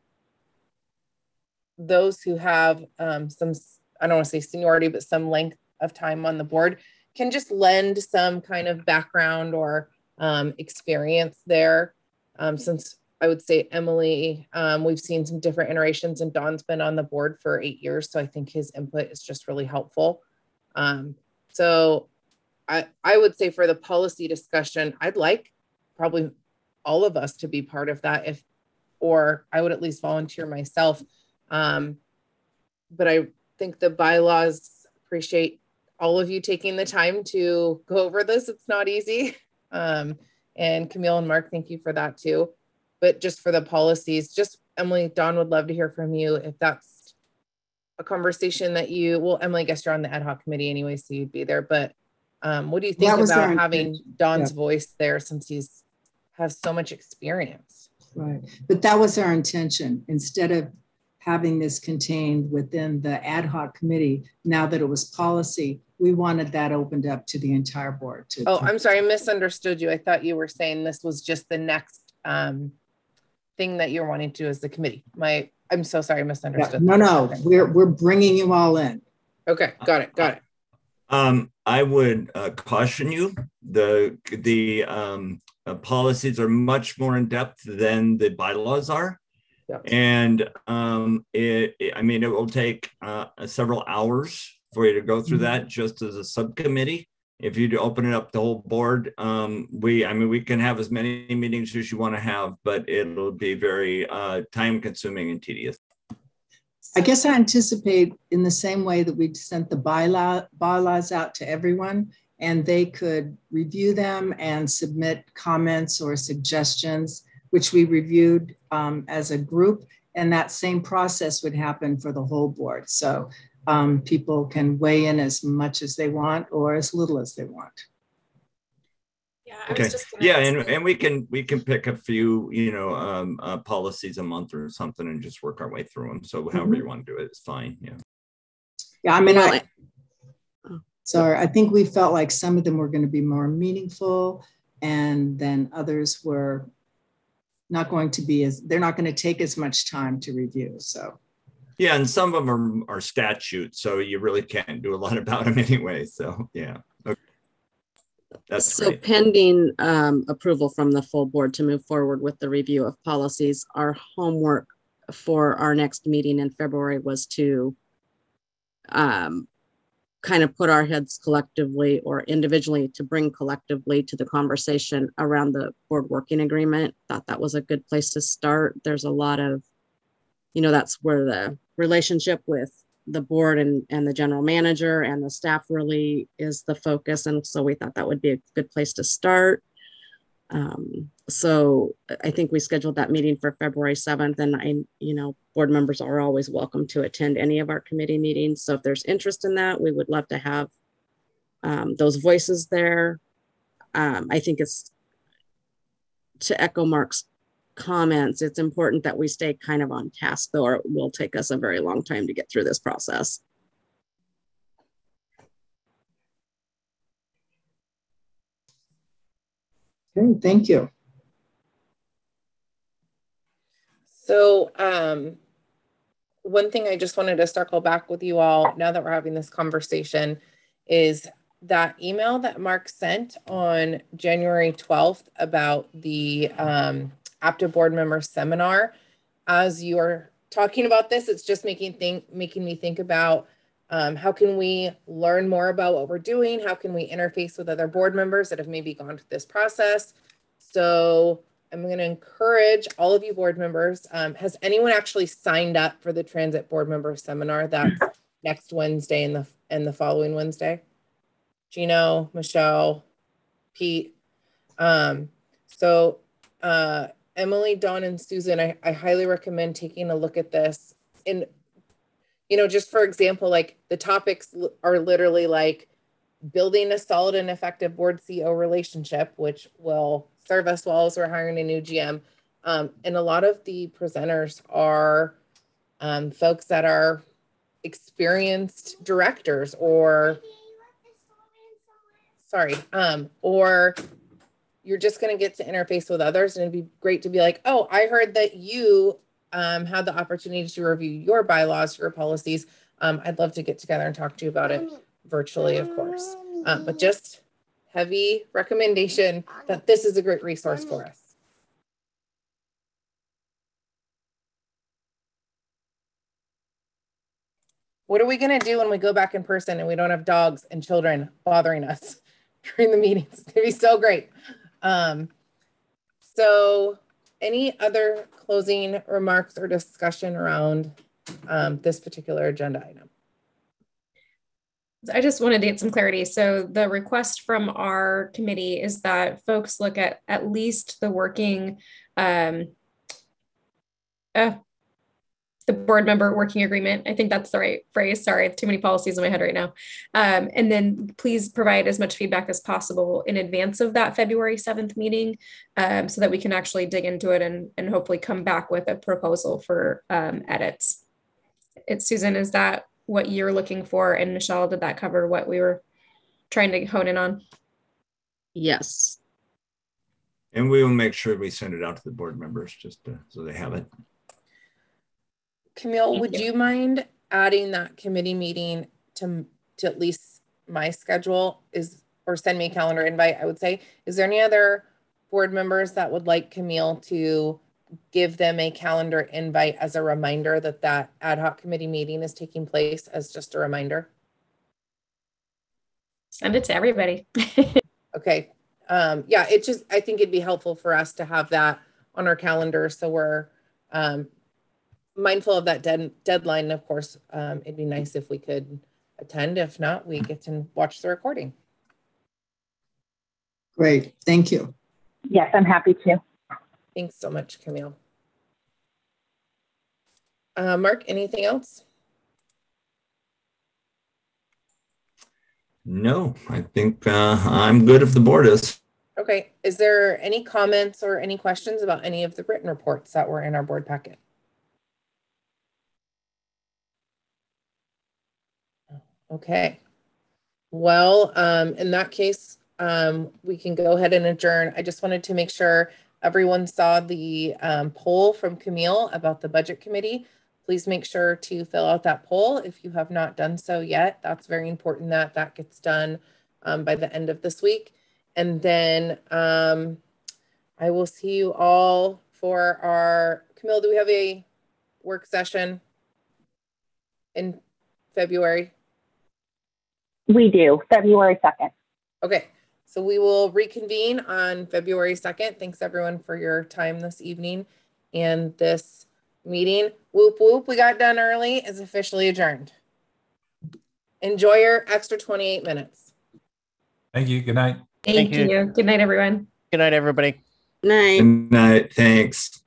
those who have um, some, I don't want to say seniority, but some length of time on the board can just lend some kind of background or um, experience there. Um, since I would say Emily, um, we've seen some different iterations and Don's been on the board for eight years. So I think his input is just really helpful. Um, so I, I would say for the policy discussion, I'd like probably all of us to be part of that if, or I would at least volunteer myself. Um, but I think the bylaws appreciate all of you taking the time to go over this. It's not easy. Um, and Camille and Mark, thank you for that too. But just for the policies, just Emily, Don would love to hear from you if that's a conversation that you, well, Emily, I guess you're on the ad hoc committee anyway, so you'd be there. But um, what do you think about having Don's yeah. voice there since he's has so much experience? Right, but that was our intention. Instead of having this contained within the ad hoc committee, now that it was policy, we wanted that opened up to the entire board. To oh, I'm sorry, I misunderstood you. I thought you were saying this was just the next um, thing that you're wanting to do as the committee. My, I'm so sorry, I misunderstood. Yeah, no, no, we're we're bringing you all in. Okay, got it, got it. Um, I would uh, caution you. The the um, uh, policies are much more in depth than the bylaws are. Yeah. And um, it, it, I mean, it will take uh, several hours for you to go through mm-hmm. that just as a subcommittee. If you open it up the whole board, um, we, I mean, we can have as many meetings as you want to have, but it'll be very uh, time consuming and tedious. I guess I anticipate in the same way that we sent the bylaw, bylaws out to everyone and they could review them and submit comments or suggestions, which we reviewed um, as a group, and that same process would happen for the whole board. So um, people can weigh in as much as they want or as little as they want. Yeah, I okay. was just yeah, and, and we can we can pick a few, you know, um, uh, policies a month or something and just work our way through them. So however mm-hmm. you want to do it, it's fine. Yeah. Yeah, I mean, I, sorry, I think we felt like some of them were going to be more meaningful, and then others were not going to be as, they're not going to take as much time to review. So yeah, and some of them are, are statutes, so you really can't do a lot about them anyway. So yeah, okay. That's so great. Pending um, approval from the full board to move forward with the review of policies, our homework for our next meeting in February was to um, kind of put our heads collectively or individually to bring collectively to the conversation around the board working agreement. Thought that was a good place to start. There's a lot of, you know, that's where the relationship with the board and, and the general manager and the staff really is the focus. And so we thought that would be a good place to start. Um, so I think we scheduled that meeting for February seventh, and I, you know, board members are always welcome to attend any of our committee meetings. So if there's interest in that, we would love to have um, those voices there. Um, I think it's, to echo Mark's comments, it's important that we stay kind of on task, though, or it will take us a very long time to get through this process. Okay, thank you. So um, one thing I just wanted to circle back with you all now that we're having this conversation is that email that Mark sent on January twelfth about the um, APTA board member seminar. As you're talking about this, it's just making think making me think about um, how can we learn more about what we're doing? How can we interface with other board members that have maybe gone through this process? so I'm going to encourage all of you board members. Um, has anyone actually signed up for the Transit Board Member Seminar that's next Wednesday and the and the following Wednesday? Gino, Michelle, Pete. Um, so uh, Emily, Dawn, and Susan, I, I highly recommend taking a look at this. And, you know, just for example, like the topics are literally like building a solid and effective board C E O relationship, which will serve us well as we're hiring a new G M. Um, and a lot of the presenters are um, folks that are experienced directors or, sorry, um, or you're just going to get to interface with others. And it'd be great to be like, oh, I heard that you um, had the opportunity to review your bylaws, your policies. Um, I'd love to get together and talk to you about it virtually, of course. Um, but just heavy recommendation that this is a great resource for us. What are we going to do when we go back in person and we don't have dogs and children bothering us during the meetings? It's going to be so great. Um, so any other closing remarks or discussion around um, this particular agenda item? I just wanted to get some clarity. So the request from our committee is that folks look at at least the working, um, uh, the board member working agreement. I think that's the right phrase. Sorry, too many policies in my head right now. Um, and then please provide as much feedback as possible in advance of that February seventh meeting um, so that we can actually dig into it and, and hopefully come back with a proposal for um, edits. It's Susan, is that what you're looking for? And Michelle, did that cover what we were trying to hone in on? Yes. And we will make sure we send it out to the board members just to, so they have it. Camille, Thank would you. you mind adding that committee meeting to, to at least my schedule is, or send me a calendar invite, I would say. Is there any other board members that would like Camille to give them a calendar invite as a reminder that that ad hoc committee meeting is taking place, as just a reminder? Send it to everybody. Okay. Um, yeah, it just, I think it'd be helpful for us to have that on our calendar. So we're um, mindful of that dead, deadline. Of course, um, it'd be nice if we could attend. If not, we get to watch the recording. Great. Thank you. Yes, I'm happy to. Thanks so much, Camille. Uh, Mark, anything else? No, I think uh, I'm good if the board is. Okay. Is there any comments or any questions about any of the written reports that were in our board packet? Okay. Well, um, in that case, um, we can go ahead and adjourn. I just wanted to make sure everyone saw the um, poll from Camille about the budget committee. Please make sure to fill out that poll if you have not done so yet. That's very important that that gets done um, by the end of this week. And then um, I will see you all for our, Camille, do we have a work session in February? We do, February second. Okay, so we will reconvene on February second. Thanks everyone for your time this evening. And this meeting, whoop whoop, we got done early, is officially adjourned. Enjoy your extra twenty-eight minutes. Thank you. Good night. Thank, Thank you. you. Good night, everyone. Good night, everybody. Night. Good night. Thanks.